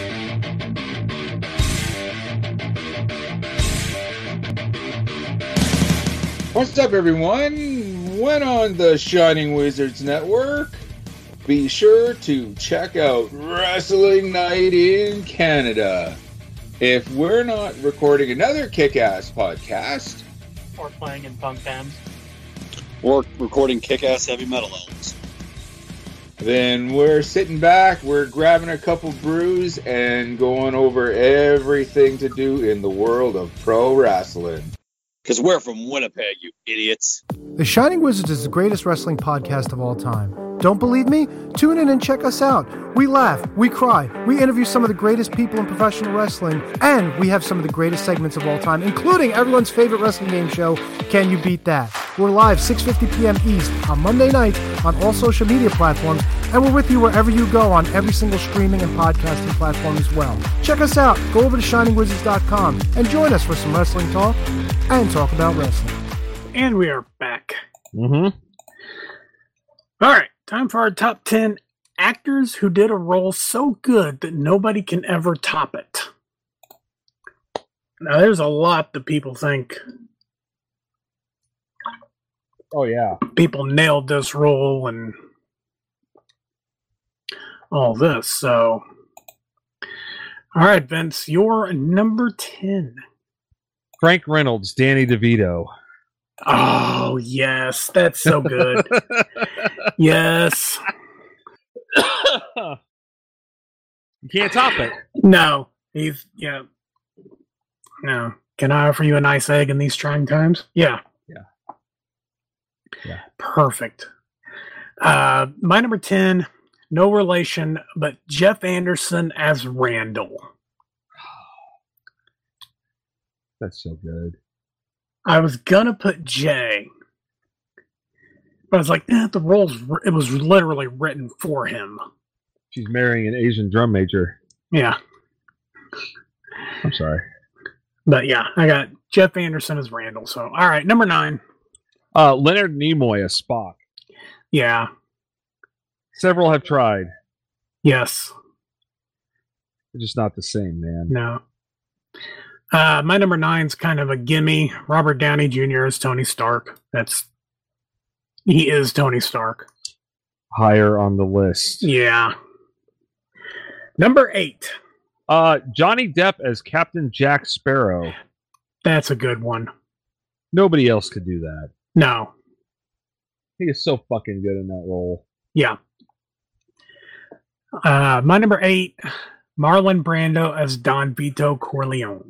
What's up, everyone? When on the Shining Wizards Network, be sure to check out Wrestling Night in Canada. If we're not recording another kick-ass podcast, or playing in punk bands, or recording kick-ass heavy metal albums, then we're sitting back, we're grabbing a couple brews, and going over everything to do in the world of pro wrestling. Because we're from Winnipeg, you idiots. The Shining Wizards is the greatest wrestling podcast of all time. Don't believe me? Tune in and check us out. We laugh, we cry, we interview some of the greatest people in professional wrestling, and we have some of the greatest segments of all time, including everyone's favorite wrestling game show, Can You Beat That? We're live six fifty p.m. East on Monday nights on all social media platforms, and we're with you wherever you go on every single streaming and podcasting platform as well. Check us out. Go over to shining wizards dot com and join us for some wrestling talk and talk about wrestling. And we are back. Mm-hmm. All right, time for our top ten actors who did a role so good that nobody can ever top it. Now, there's a lot that people think. Oh, yeah. People nailed this role and all this, so. All right, Vince, you're number ten. Frank Reynolds, Danny DeVito. Oh, yes. That's so good. Yes. You can't top it. No. He's, yeah. No. Can I offer you a nice egg in these trying times? Yeah. Yeah. Yeah. Perfect. Uh, my number ten, no relation, but Jeff Anderson as Randall. That's so good. I was gonna put Jay, but I was like, eh, the role's it was literally written for him. She's marrying an Asian drum major. Yeah. I'm sorry. But yeah, I got Jeff Anderson as Randall. So all right, number nine. Uh, Leonard Nimoy as Spock. Yeah. Several have tried. Yes. They're just not the same, man. No. Uh, my number nine's kind of a gimme. Robert Downey Junior as Tony Stark. That's he is Tony Stark. Higher on the list. Yeah. Number eight. Uh, Johnny Depp as Captain Jack Sparrow. That's a good one. Nobody else could do that. No. He is so fucking good in that role. Yeah. Uh, my number eight, Marlon Brando as Don Vito Corleone.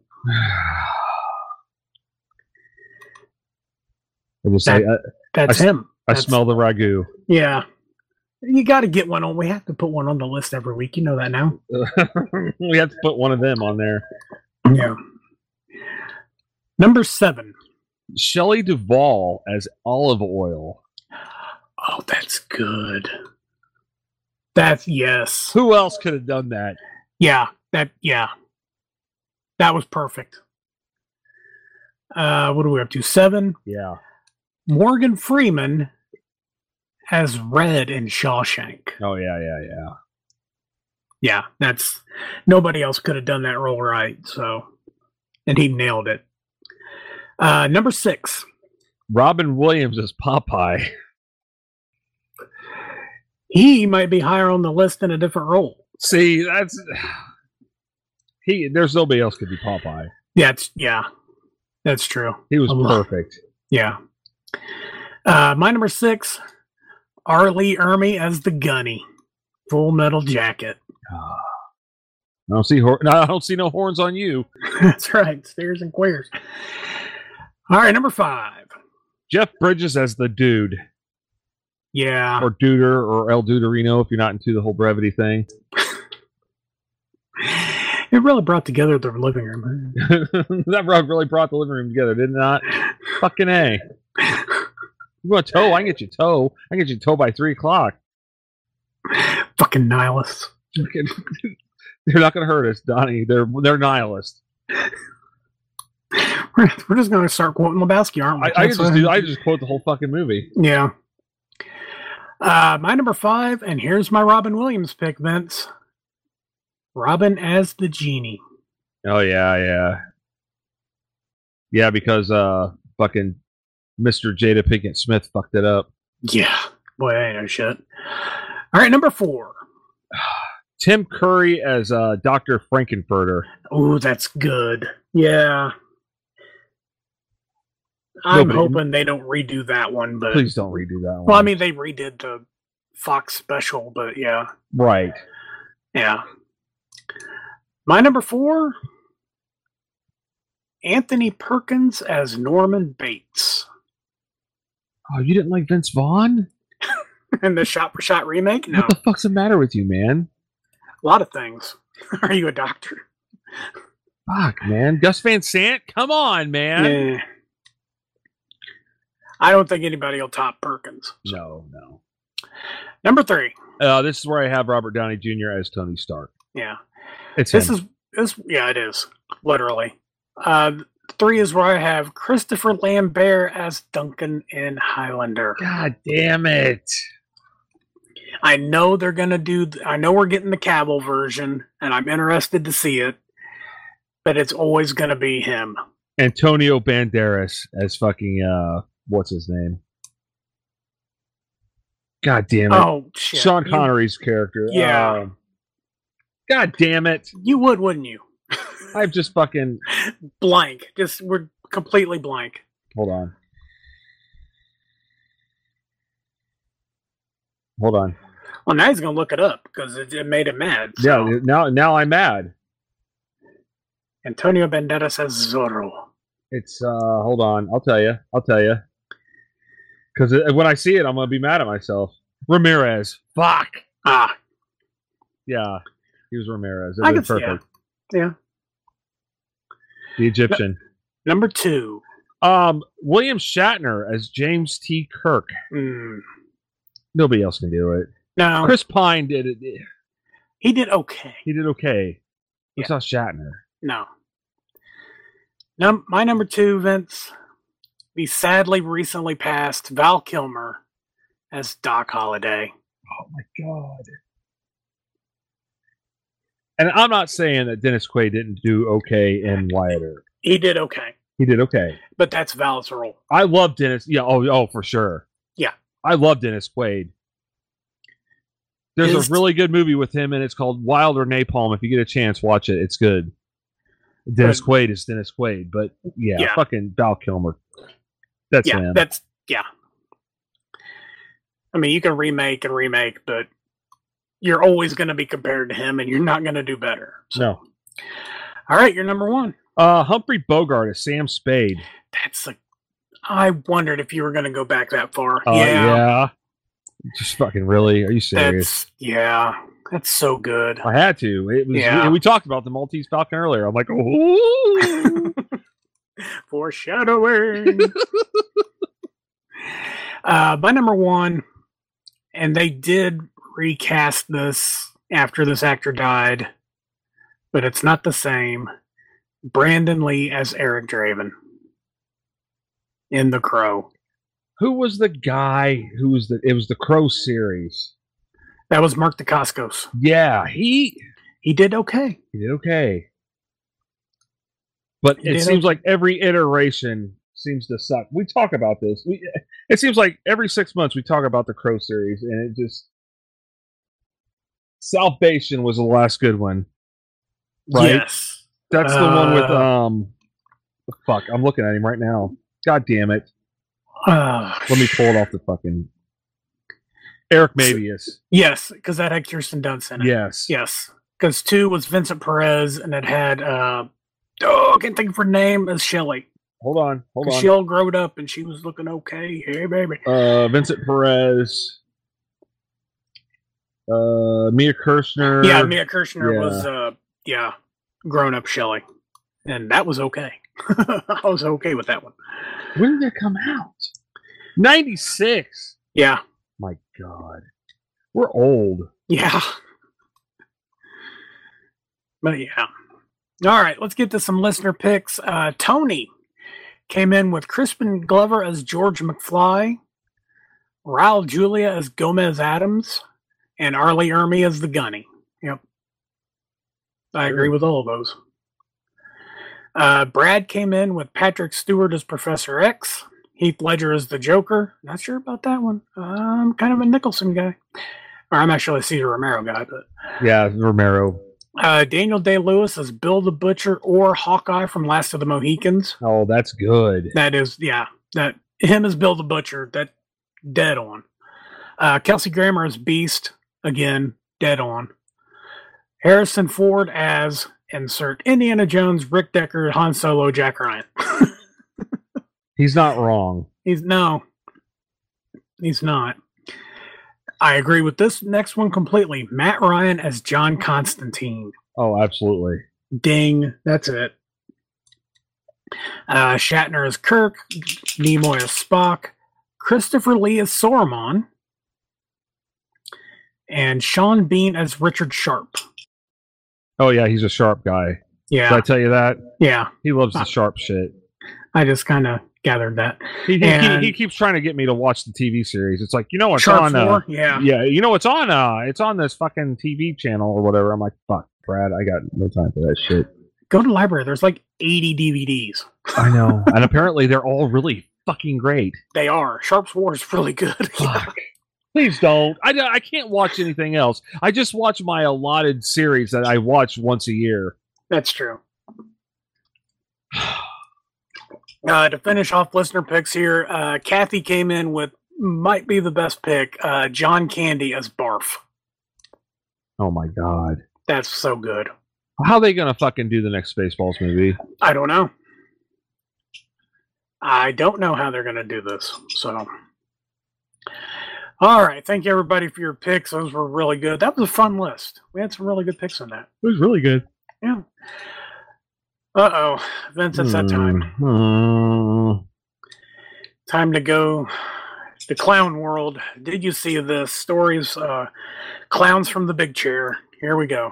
I just That- say, I, That's I, him. I That's- smell the ragu. Yeah. You got to get one on. We have to put one on the list every week. You know that now. We have to put one of them on there. Yeah. Number seven. Shelley Duvall as Olive Oil. Oh, that's good. That's yes. Who else could have done that? Yeah, that yeah. That was perfect. Uh, what are we up to? Seven? Yeah. Morgan Freeman as Red in Shawshank. Oh, yeah, yeah, yeah. Yeah, that's... Nobody else could have done that role right, so... And he nailed it. Uh, number six. Robin Williams as Popeye. He might be higher on the list in a different role. See, that's... He, there's nobody else could be Popeye. Yeah, it's, yeah. That's true. He was perfect. Yeah. Uh, my number six, R. Lee Ermey as the Gunny, Full Metal Jacket. I don't see hor- no, I don't see no horns on you. That's right, stairs and queers. All right, number five, Jeff Bridges as the Dude. Yeah, or Duder, or El Duderino if you're not into the whole brevity thing. It really brought together the living room. That really brought the living room together, did it not? Fucking A. You want a toe? I can get you a toe. I can get you a toe by three o'clock. Fucking nihilists. They're not going to hurt us, Donnie. They're they're nihilists. We're, we're just going to start quoting Lebowski, aren't we? I, I just do. I just quote the whole fucking movie. Yeah. Uh, my number five, and here's my Robin Williams pick, Vince. Robin as the Genie. Oh yeah, yeah, yeah. Because uh, fucking Mister Jada Pinkett Smith fucked it up. Yeah, boy, I ain't no shit. All right, number four. Tim Curry as uh, Doctor Frankenfurter. Oh, that's good. Yeah. I'm Nobody, hoping they don't redo that one, but please don't redo that one. Well, I mean, they redid the Fox special, but yeah. Right. Yeah. My number four, Anthony Perkins as Norman Bates. Oh, you didn't like Vince Vaughn? In the shot-for-shot remake? No. What the fuck's the matter with you, man? A lot of things. Are you a doctor? Fuck, man. Gus Van Sant? Come on, man. Yeah. I don't think anybody will top Perkins. So. No, no. Number three. Uh, this is where I have Robert Downey Junior as Tony Stark. Yeah. It's this him. is this yeah, it is. Literally. Uh three is where I have Christopher Lambert as Duncan in Highlander. God damn it. I know they're gonna do I know we're getting the Cavill version, and I'm interested to see it, but it's always gonna be him. Antonio Banderas as fucking uh what's his name? God damn it. Oh shit. Sean Connery's you, character. Yeah. Uh, God damn it. You would, wouldn't you? I'm just fucking blank. Just we're completely blank. Hold on. Hold on. Well, now he's gonna look it up because it, it made him mad. So. Yeah, now now I'm mad. Antonio Banderas as Zorro. It's uh hold on, I'll tell you. I'll tell you. Because when I see it, I'm gonna be mad at myself. Ramirez. Fuck. Ah. Yeah. He was Ramirez. It I was can perfect. See, yeah. yeah. The Egyptian. No, number two. Um, William Shatner as James T. Kirk. Mm. Nobody else can do it. No. Chris Pine did it. He did okay. He did okay. We yeah. saw Shatner. No. Num- my number two, Vince, the sadly recently passed Val Kilmer as Doc Holliday. Oh my God. And I'm not saying that Dennis Quaid didn't do okay in Wyatt Earp. He did okay. He did okay. But that's Val's role. I love Dennis. Yeah, oh, oh, for sure. Yeah. I love Dennis Quaid. There's Is... a really good movie with him, and it's called Wild or Napalm. If you get a chance, watch it. It's good. Dennis but, Quaid is Dennis Quaid, but yeah, yeah. fucking Val Kilmer. That's yeah, him. That's, yeah. I mean, you can remake and remake, but you're always going to be compared to him, and you're not going to do better. So. No. All right, you're number one. Uh, Humphrey Bogart as Sam Spade. That's a. I wondered if you were going to go back that far. Uh, yeah. Yeah. Just fucking really? Are you serious? That's, yeah. That's so good. I had to. It was. Yeah. We talked about the Maltese Falcon earlier. I'm like, oh. Foreshadowing. uh, my number one, and they did recast this after this actor died, but it's not the same. Brandon Lee as Eric Draven in The Crow. Who was the guy who was the? It was the Crow series. That was Mark Dacascos. Yeah, he he did okay. He did okay. But He it did seems okay. like every iteration seems to suck. We talk about this. We, it seems like every six months we talk about the Crow series, and it just Salvation was the last good one, right? Yes, that's the one with Uh, um. Fuck, I'm looking at him right now. God damn it! Uh, Let me pull it off the fucking Eric Mabius. Yes, because that had Kirsten Dunst in it. Yes. Yes. Because two was Vincent Perez, and it had, uh, oh, I can't think of her name, as Shelley. Hold on, hold 'Cause on. she all growed up, and she was looking okay. Hey, baby. Uh, Vincent Perez. Uh, Mia Kirshner. Yeah, Mia Kirshner Yeah. was, uh, yeah, grown up Shelley. And that was okay. I was okay with that one. When did that come out? ninety-six. Yeah. My God. We're old. Yeah. But yeah. All right, let's get to some listener picks. Uh, Tony came in with Crispin Glover as George McFly, Raul Julia as Gomez Adams, and Arlie Ermy as the Gunny. Yep. I agree with all of those. Uh, Brad came in with Patrick Stewart as Professor X, Heath Ledger as the Joker. Not sure about that one. I'm kind of a Nicholson guy. Or I'm actually a Cesar Romero guy, but Yeah, Romero. uh, Daniel Day-Lewis as Bill the Butcher or Hawkeye from Last of the Mohicans. Oh, that's good. That is, yeah, that him as Bill the Butcher. That dead on. Uh, Kelsey Grammer as Beast. Again, dead on. Harrison Ford as insert Indiana Jones, Rick Decker, Han Solo, Jack Ryan. He's not wrong. He's no, he's not. I agree with this next one completely. Matt Ryan as John Constantine. Oh, absolutely. Ding. That's it. Uh, Shatner as Kirk. Nimoy as Spock. Christopher Lee as Saruman. And Sean Bean as Richard Sharp. Oh, yeah, he's a sharp guy. Yeah. Did I tell you that? Yeah. He loves the Uh, sharp shit. I just kind of gathered that. He, he, And- he, he keeps trying to get me to watch the T V series. It's like, you know, it's Sharp on. Uh, Four? Yeah. Yeah, you know, it's on. Uh, it's on this fucking T V channel or whatever. I'm like, fuck, Brad, I got no time for that shit. Go to the library. There's like eighty D V Ds. I know, and apparently they're all really fucking great. They are. Sharp's War is really good. Fuck. Please don't. I, I can't watch anything else. I just watch my allotted series that I watch once a year. That's true. Uh, to finish off listener picks here, uh, Kathy came in with might be the best pick, uh, John Candy as Barf. Oh my god. That's so good. How are they gonna fucking do the next Spaceballs movie? I don't know. I don't know how they're going to do this. So, all right. Thank you, everybody, for your picks. Those were really good. That was a fun list. We had some really good picks on that. It was really good. Yeah. Uh oh, Vince, it's that time. Hmm. Time to go to Clown World. Did you see this? Stories, uh, Clowns from the Big Chair. Here we go.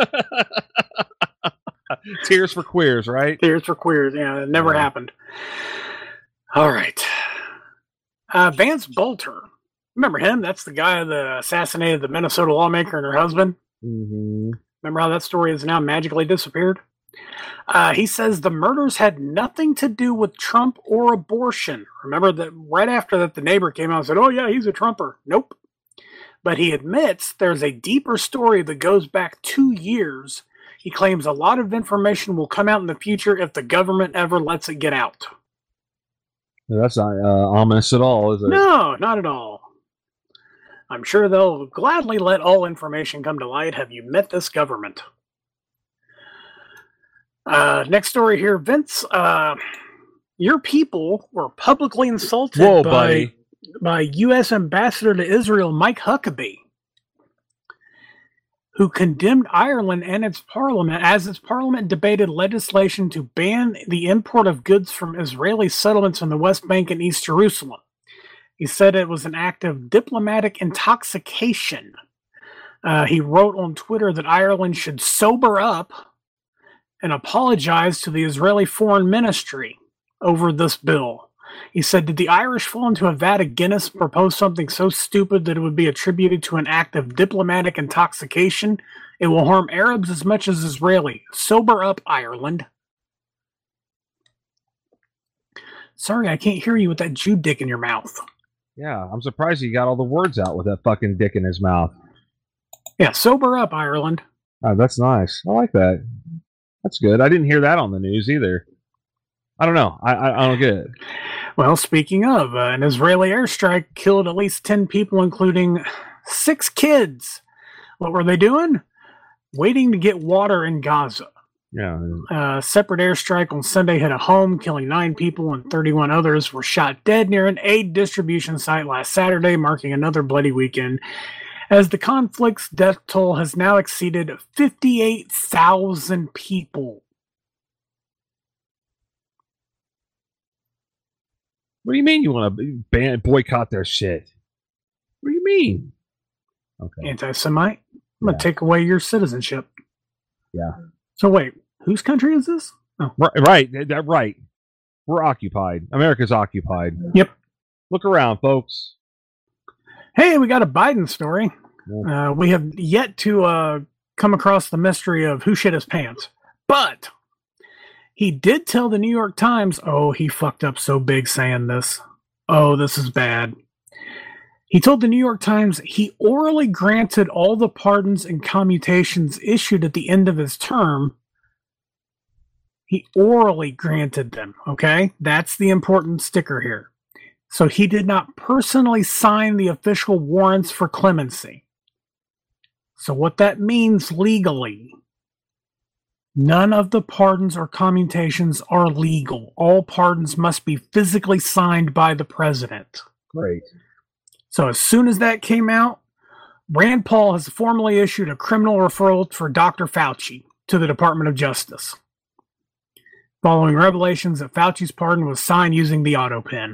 Tears for Queers, right? Tears for Queers. Yeah, it never happened. All right. Uh, Vance Bolter. Remember him? That's the guy that assassinated the Minnesota lawmaker and her husband. Mm-hmm. Remember how that story has now magically disappeared? Uh, he says the murders had nothing to do with Trump or abortion. Remember that right after that, the neighbor came out and said, oh, yeah, he's a Trumper. Nope. But he admits there's a deeper story that goes back two years. He claims a lot of information will come out in the future if the government ever lets it get out. That's not uh, ominous at all, is it? No, not at all. I'm sure they'll gladly let all information come to light. Have you met this government? Uh, next story here, Vince. Uh, your people were publicly insulted Whoa, by, buddy. by U S Ambassador to Israel, Mike Huckabee, who condemned Ireland and its parliament as its parliament debated legislation to ban the import of goods from Israeli settlements in the West Bank and East Jerusalem. He said it was an act of diplomatic intoxication. Uh, he wrote on Twitter that Ireland should sober up and apologize to the Israeli Foreign Ministry over this bill. He said, did the Irish fall into a vat of Guinness and propose something so stupid that it would be attributed to an act of diplomatic intoxication? It will harm Arabs as much as Israeli. Sober up, Ireland. Sorry, I can't hear you with that Jew dick in your mouth. Yeah, I'm surprised he got all the words out with that fucking dick in his mouth. Yeah, sober up, Ireland. Oh, that's nice. I like that. That's good. I didn't hear that on the news either. I don't know. I I, I don't get it. Well, speaking of, uh, an Israeli airstrike killed at least ten people, including six kids. What were they doing? Waiting to get water in Gaza. Yeah. A separate airstrike on Sunday hit a home, killing nine people, and thirty-one others were shot dead near an aid distribution site last Saturday, marking another bloody weekend, as the conflict's death toll has now exceeded fifty-eight thousand people. What do you mean you want to ban boycott their shit? What do you mean? Okay. Anti-Semite? I'm going to take away your citizenship. Yeah. So wait, whose country is this? Oh. Right, right, that right. We're occupied. America's occupied. Yep. Look around, folks. Hey, we got a Biden story. Yeah. Uh, we have yet to uh, come across the mystery of who shit his pants. But he did tell the New York Times, oh, he fucked up so big saying this. Oh, this is bad. He told the New York Times he orally granted all the pardons and commutations issued at the end of his term. He orally granted them, okay? That's the important sticker here. So he did not personally sign the official warrants for clemency. So what that means legally, none of the pardons or commutations are legal. All pardons must be physically signed by the president. Great. So as soon as that came out, Rand Paul has formally issued a criminal referral for Doctor Fauci to the Department of Justice, following revelations that Fauci's pardon was signed using the auto pen.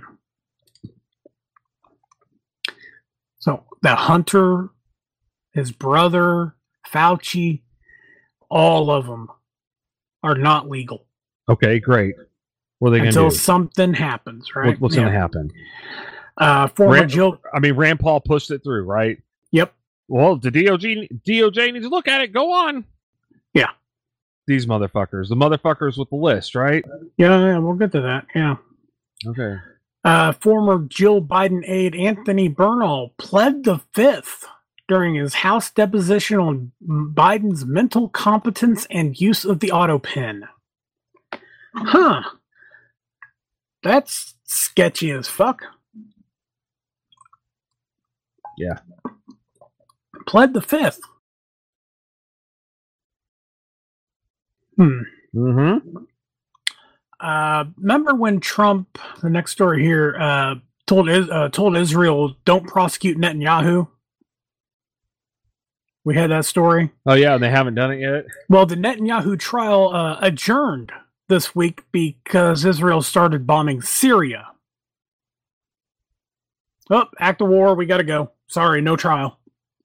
So the Hunter, his brother, Fauci, all of them are not legal. Okay, great. What are they going to do? Until something happens, right? What, what's yeah. going to happen? Uh, former Rand, Jill. I mean, Rand Paul pushed it through, right? Yep. Well, the D O J, D O J needs to look at it. Go on. Yeah. These motherfuckers. The motherfuckers with the list, right? Yeah, yeah, we'll get to that. Yeah. Okay. Uh, former Jill Biden aide Anthony Bernal pled the fifth during his House deposition on Biden's mental competence and use of the auto pen. Huh. That's sketchy as fuck. Yeah. Pled the fifth. Hmm. Mm-hmm. Uh, remember when Trump, the next story here, uh, told uh, told Israel, don't prosecute Netanyahu? We had that story. Oh, yeah, they haven't done it yet? Well, the Netanyahu trial uh, adjourned this week because Israel started bombing Syria. Oh, act of war, we got to go. Sorry, no trial.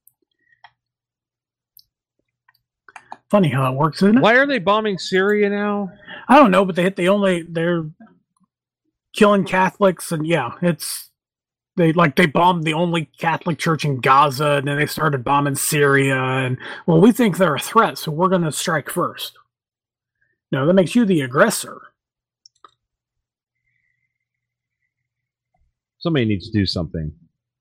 Funny how it works, isn't it? Why are they bombing Syria now? I don't know, but they hit the only they're killing Catholics, and yeah, it's they like they bombed the only Catholic church in Gaza, and then they started bombing Syria, and well, we think they're a threat, so we're going to strike first. No, that makes you the aggressor. Somebody needs to do something.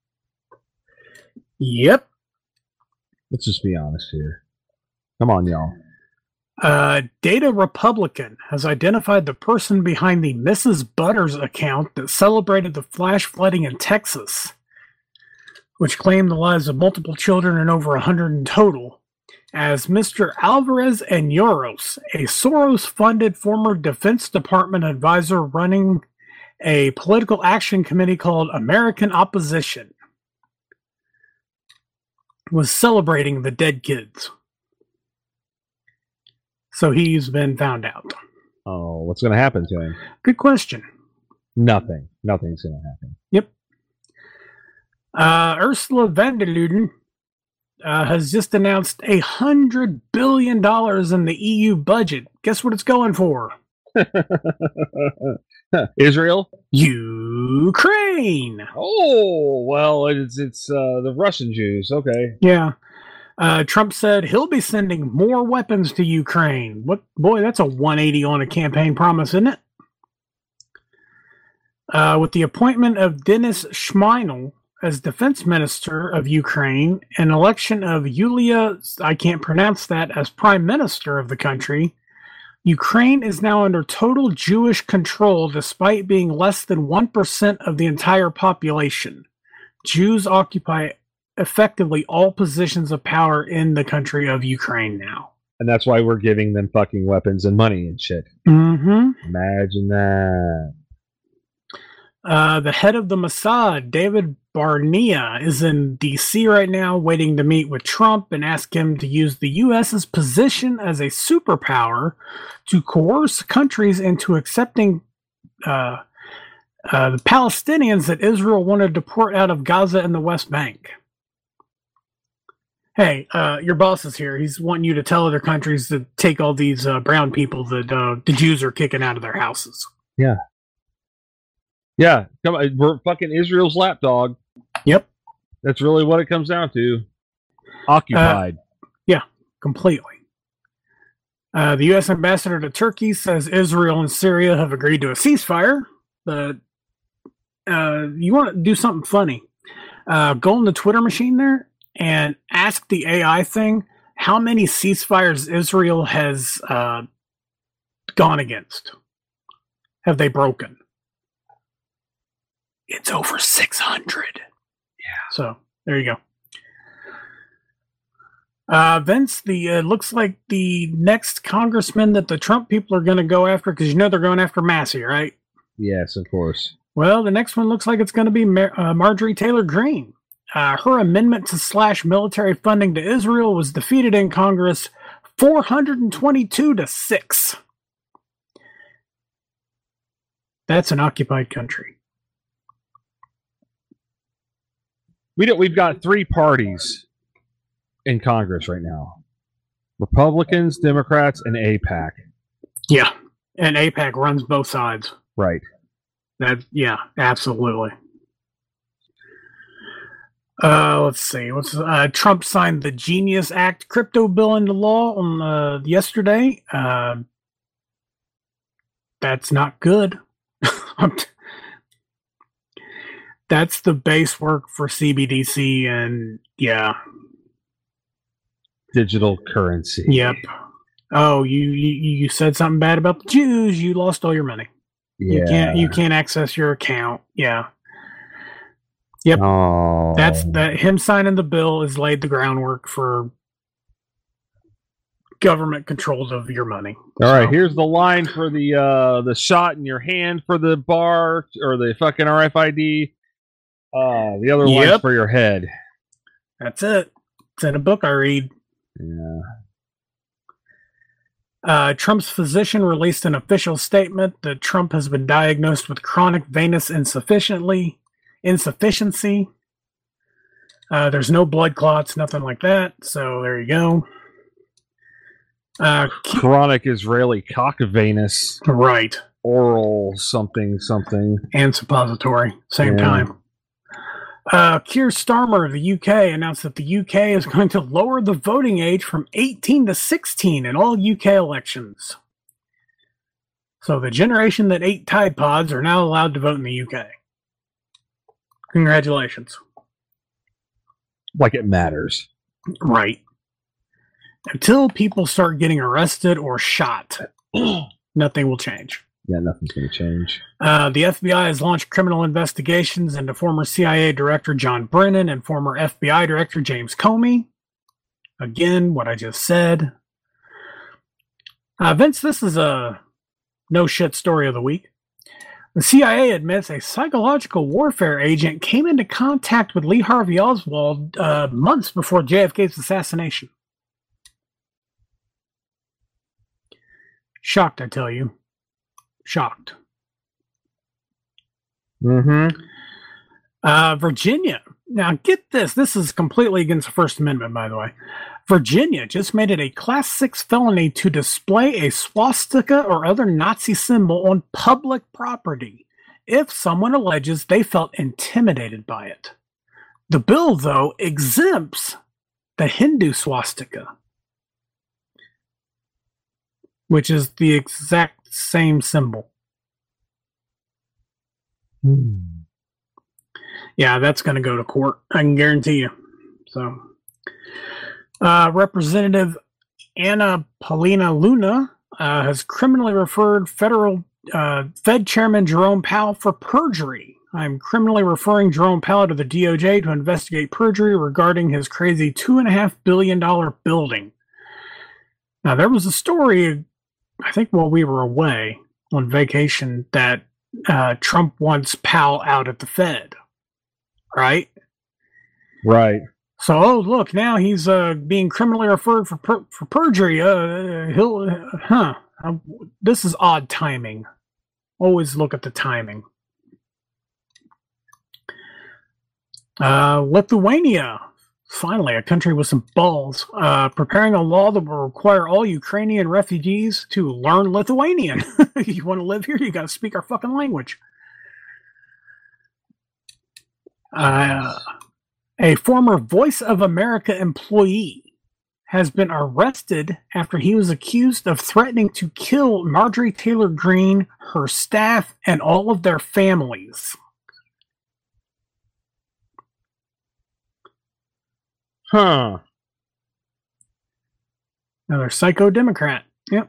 Yep. Let's just be honest here. Come on, y'all. Uh, Data Republican has identified the person behind the Missus Butters account that celebrated the flash flooding in Texas, which claimed the lives of multiple children and over one hundred in total, as Mister Alvarez Añoros, a Soros-funded former Defense Department advisor running a political action committee called American Opposition, was celebrating the dead kids. So he's been found out. Oh, what's going to happen to him? Good question. Nothing. Nothing's going to happen. Yep. Uh, Ursula von der Leyen uh, has just announced a hundred billion dollars in the E U budget. Guess what it's going for? Israel? Ukraine. Oh, well, it's it's uh, the Russian Jews. Okay. Yeah. Uh, Trump said he'll be sending more weapons to Ukraine. What boy, that's a one eighty on a campaign promise, isn't it? Uh, with the appointment of Denis Shmyhal as defense minister of Ukraine, an election of Yulia, I can't pronounce that, as prime minister of the country, Ukraine is now under total Jewish control despite being less than one percent of the entire population. Jews occupy effectively all positions of power in the country of Ukraine now. And that's why we're giving them fucking weapons and money and shit. Mm-hmm. Imagine that. Uh, the head of the Mossad, David Barnea, is in D C right now waiting to meet with Trump and ask him to use the U S's position as a superpower to coerce countries into accepting uh, uh, the Palestinians that Israel wanted to deport out of Gaza and the West Bank. Hey, uh, your boss is here. He's wanting you to tell other countries to take all these uh, brown people that uh, the Jews are kicking out of their houses. Yeah. Yeah, come on, we're fucking Israel's lapdog. Yep. That's really what it comes down to. Occupied. Uh, yeah, completely. Uh, the U S ambassador to Turkey says Israel and Syria have agreed to a ceasefire, but uh, you want to do something funny. Uh, go on the Twitter machine there and ask the A I thing how many ceasefires Israel has uh, gone against. Have they broken? It's over six hundred. Yeah. So there you go. Uh, Vince, the uh, looks like the next congressman that the Trump people are going to go after, because you know they're going after Massey, right? Yes, of course. Well, the next one looks like it's going to be Mar- uh, Marjorie Taylor Greene. Uh, her amendment to slash military funding to Israel was defeated in Congress four hundred twenty-two to six. That's an occupied country. We don't, we've got three parties in Congress right now. Republicans, Democrats, and AIPAC. Yeah, and AIPAC runs both sides. Right. That yeah, absolutely. Uh, let's see. What's uh, Trump signed the Genius Act crypto bill into law on uh, yesterday. Uh, that's not good. That's the base work for C B D C, and yeah, digital currency. Yep. Oh, you you, you said something bad about the Jews. You lost all your money. Yeah. You can't you can't access your account. Yeah. Yep. Oh. That's that. Him signing the bill has laid the groundwork for government controls of your money. All so. right, here's the line for the uh, the shot in your hand for the bar or the fucking R F I D. Uh, the other yep. one's for your head. That's it. It's in a book I read. Yeah. Uh, Trump's physician released an official statement that Trump has been diagnosed with chronic venous insufficiently insufficiency. Uh, there's no blood clots, nothing like that. So there you go. Uh, chronic Israeli cockvenous. Right. Oral something something. And suppository. Same yeah. time. Uh, Keir Starmer of the U K announced that the U K is going to lower the voting age from eighteen to sixteen in all U K elections. So the generation that ate Tide Pods are now allowed to vote in the U K. Congratulations. Like it matters. Right. Until people start getting arrested or shot, nothing will change. Yeah, nothing's going to change. Uh, the F B I has launched criminal investigations into former C I A Director John Brennan and former F B I Director James Comey. Again, what I just said. Uh, Vince, this is a no-shit story of the week. The C I A admits a psychological warfare agent came into contact with Lee Harvey Oswald uh, months before J F K's assassination. Shocked, I tell you. Shocked. Mm-hmm. Uh, Virginia Now, get this. This is completely against the First Amendment, by the way. Virginia just made it a Class six felony to display a swastika or other Nazi symbol on public property if someone alleges they felt intimidated by it. The bill, though, exempts the Hindu swastika, which is the exact same symbol. Hmm. Yeah, that's going to go to court. I can guarantee you. So, uh, Representative Anna Paulina Luna uh, has criminally referred federal uh, Fed Chairman Jerome Powell for perjury. I'm criminally referring Jerome Powell to the D O J to investigate perjury regarding his crazy two and a half billion dollar building. Now, there was a story, I think, while we were away on vacation, that uh, Trump wants Powell out at the Fed. Right? Right. So, oh, look, now he's uh, being criminally referred for per- for perjury. Uh, he'll, uh, huh. Um, this is odd timing. Always look at the timing. Uh, Lithuania, finally, a country with some balls, uh, preparing a law that will require all Ukrainian refugees to learn Lithuanian. You want to live here? You got to speak our fucking language. Uh, a former Voice of America employee has been arrested after he was accused of threatening to kill Marjorie Taylor Greene, her staff, and all of their families. Huh. Another psycho Democrat. Yep.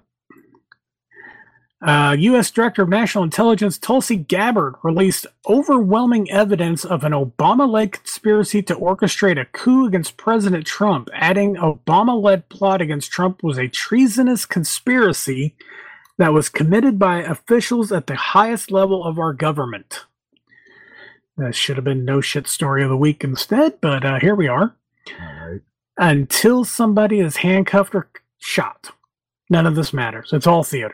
Uh, U S Director of National Intelligence Tulsi Gabbard released overwhelming evidence of an Obama-led conspiracy to orchestrate a coup against President Trump, adding Obama-led plot against Trump was a treasonous conspiracy that was committed by officials at the highest level of our government. That should have been no shit story of the week instead, but uh, here we are. All right. Until somebody is handcuffed or shot. None of this matters. It's all theater.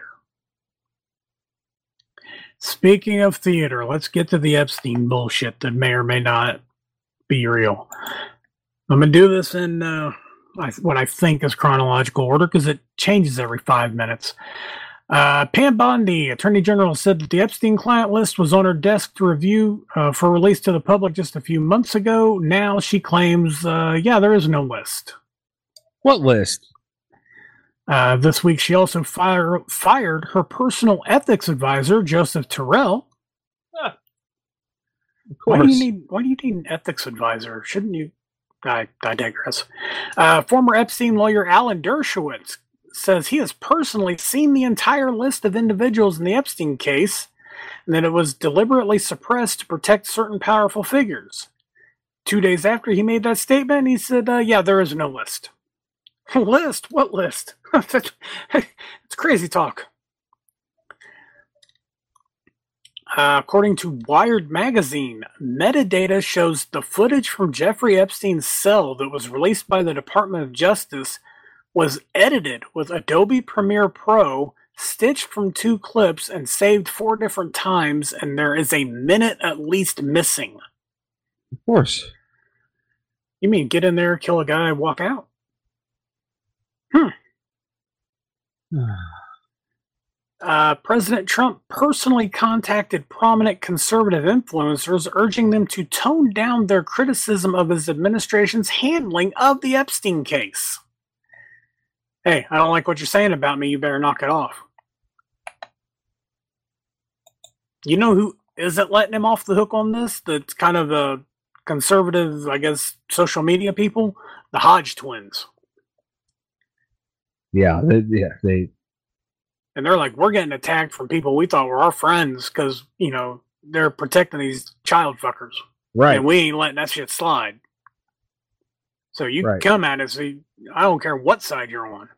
Speaking of theater, let's get to the Epstein bullshit that may or may not be real. I'm going to do this in uh, what I think is chronological order because it changes every five minutes. Uh, Pam Bondi, Attorney General, said that the Epstein client list was on her desk to review uh, for release to the public just a few months ago. Now she claims, uh, yeah, there is no list. What list? Uh, this week, she also fire, fired her personal ethics advisor, Joseph Terrell. Ah, of Why course. do you need? Why do you need an ethics advisor? Shouldn't you? I, I digress. Uh, former Epstein lawyer Alan Dershowitz says he has personally seen the entire list of individuals in the Epstein case, and that it was deliberately suppressed to protect certain powerful figures. Two days after he made that statement, he said, uh, "Yeah, there is no list." List? What list? It's crazy talk. Uh, according to Wired magazine, metadata shows the footage from Jeffrey Epstein's cell that was released by the Department of Justice was edited with Adobe Premiere Pro, stitched from two clips, and saved four different times, and there is a minute at least missing. Of course. You mean get in there, kill a guy, and walk out? Hmm. Uh, President Trump personally contacted prominent conservative influencers, urging them to tone down their criticism of his administration's handling of the Epstein case. Hey, I don't like what you're saying about me. You better knock it off. You know who isn't letting him off the hook on this? That's kind of the conservative, I guess, social media people? The Hodge twins. Yeah, they, yeah, they. And they're like, we're getting attacked from people we thought were our friends because, you know, they're protecting these child fuckers. Right. And we ain't letting that shit slide. So you Right. come at us. I don't care what side you're on.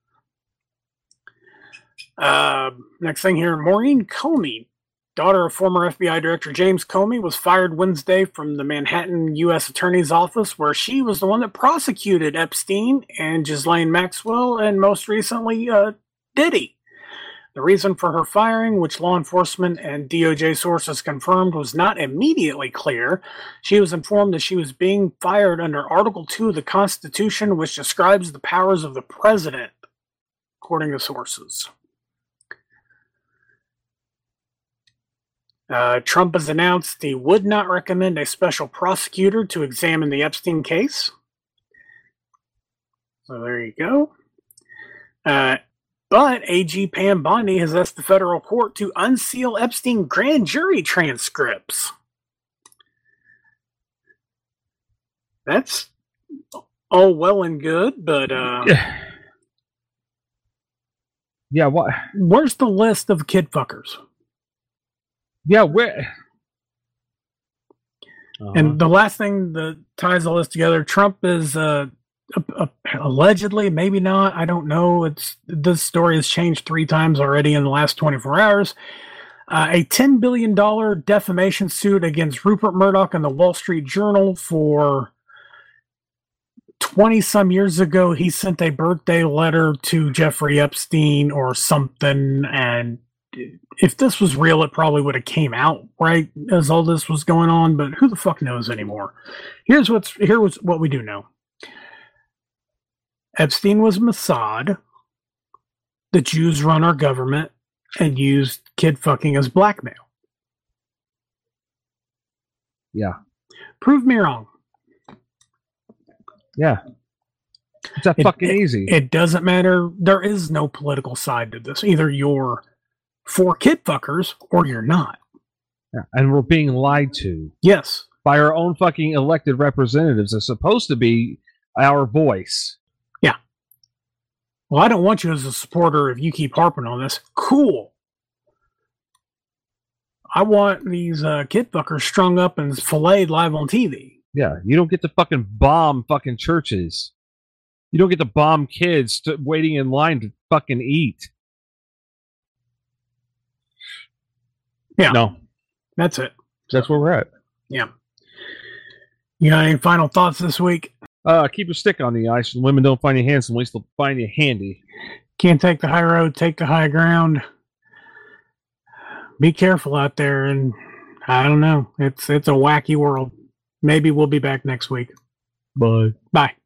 Uh, next thing here, Maureen Comey, daughter of former F B I Director James Comey, was fired Wednesday from the Manhattan U S Attorney's Office, where she was the one that prosecuted Epstein and Ghislaine Maxwell, and most recently, uh, Diddy. The reason for her firing, which law enforcement and D O J sources confirmed, was not immediately clear. She was informed that she was being fired under Article two of the Constitution, which describes the powers of the president, according to sources. Uh, Trump has announced he would not recommend a special prosecutor to examine the Epstein case. So there you go. Uh, but A G Pam Bondi has asked the federal court to unseal Epstein grand jury transcripts. That's all well and good, but uh, yeah, yeah. What? Where's the list of kid fuckers? Yeah, where? Uh-huh. And the last thing that ties the list together, Trump is uh, uh, allegedly, maybe not, I don't know. It's this story has changed three times already in the last twenty-four hours. Uh, a ten billion dollars defamation suit against Rupert Murdoch and the Wall Street Journal for twenty some years ago. He sent a birthday letter to Jeffrey Epstein or something, and if this was real, it probably would have came out right as all this was going on, but who the fuck knows anymore? Here's what's here was what we do know. Epstein was Mossad. The Jews run our government and used kid fucking as blackmail. Yeah. Prove me wrong. Yeah. It's that It- fucking it- easy. It doesn't matter. There is no political side to this. Either you're for kid fuckers or you're not. Yeah, and we're being lied to. Yes. By our own fucking elected representatives. They're supposed to be our voice. Yeah. Well, I don't want you as a supporter if you keep harping on this. Cool. I want these uh, kid fuckers strung up and filleted live on T V. Yeah, you don't get to fucking bomb fucking churches. You don't get to bomb kids to, waiting in line to fucking eat. Yeah. No. That's it. That's where we're at. Yeah. You got any final thoughts this week? Uh, keep your stick on the ice. And women don't find you handsome, at least they'll find you handy. Can't take the high road, take the high ground. Be careful out there, and I don't know. It's it's a wacky world. Maybe we'll be back next week. Bye. Bye.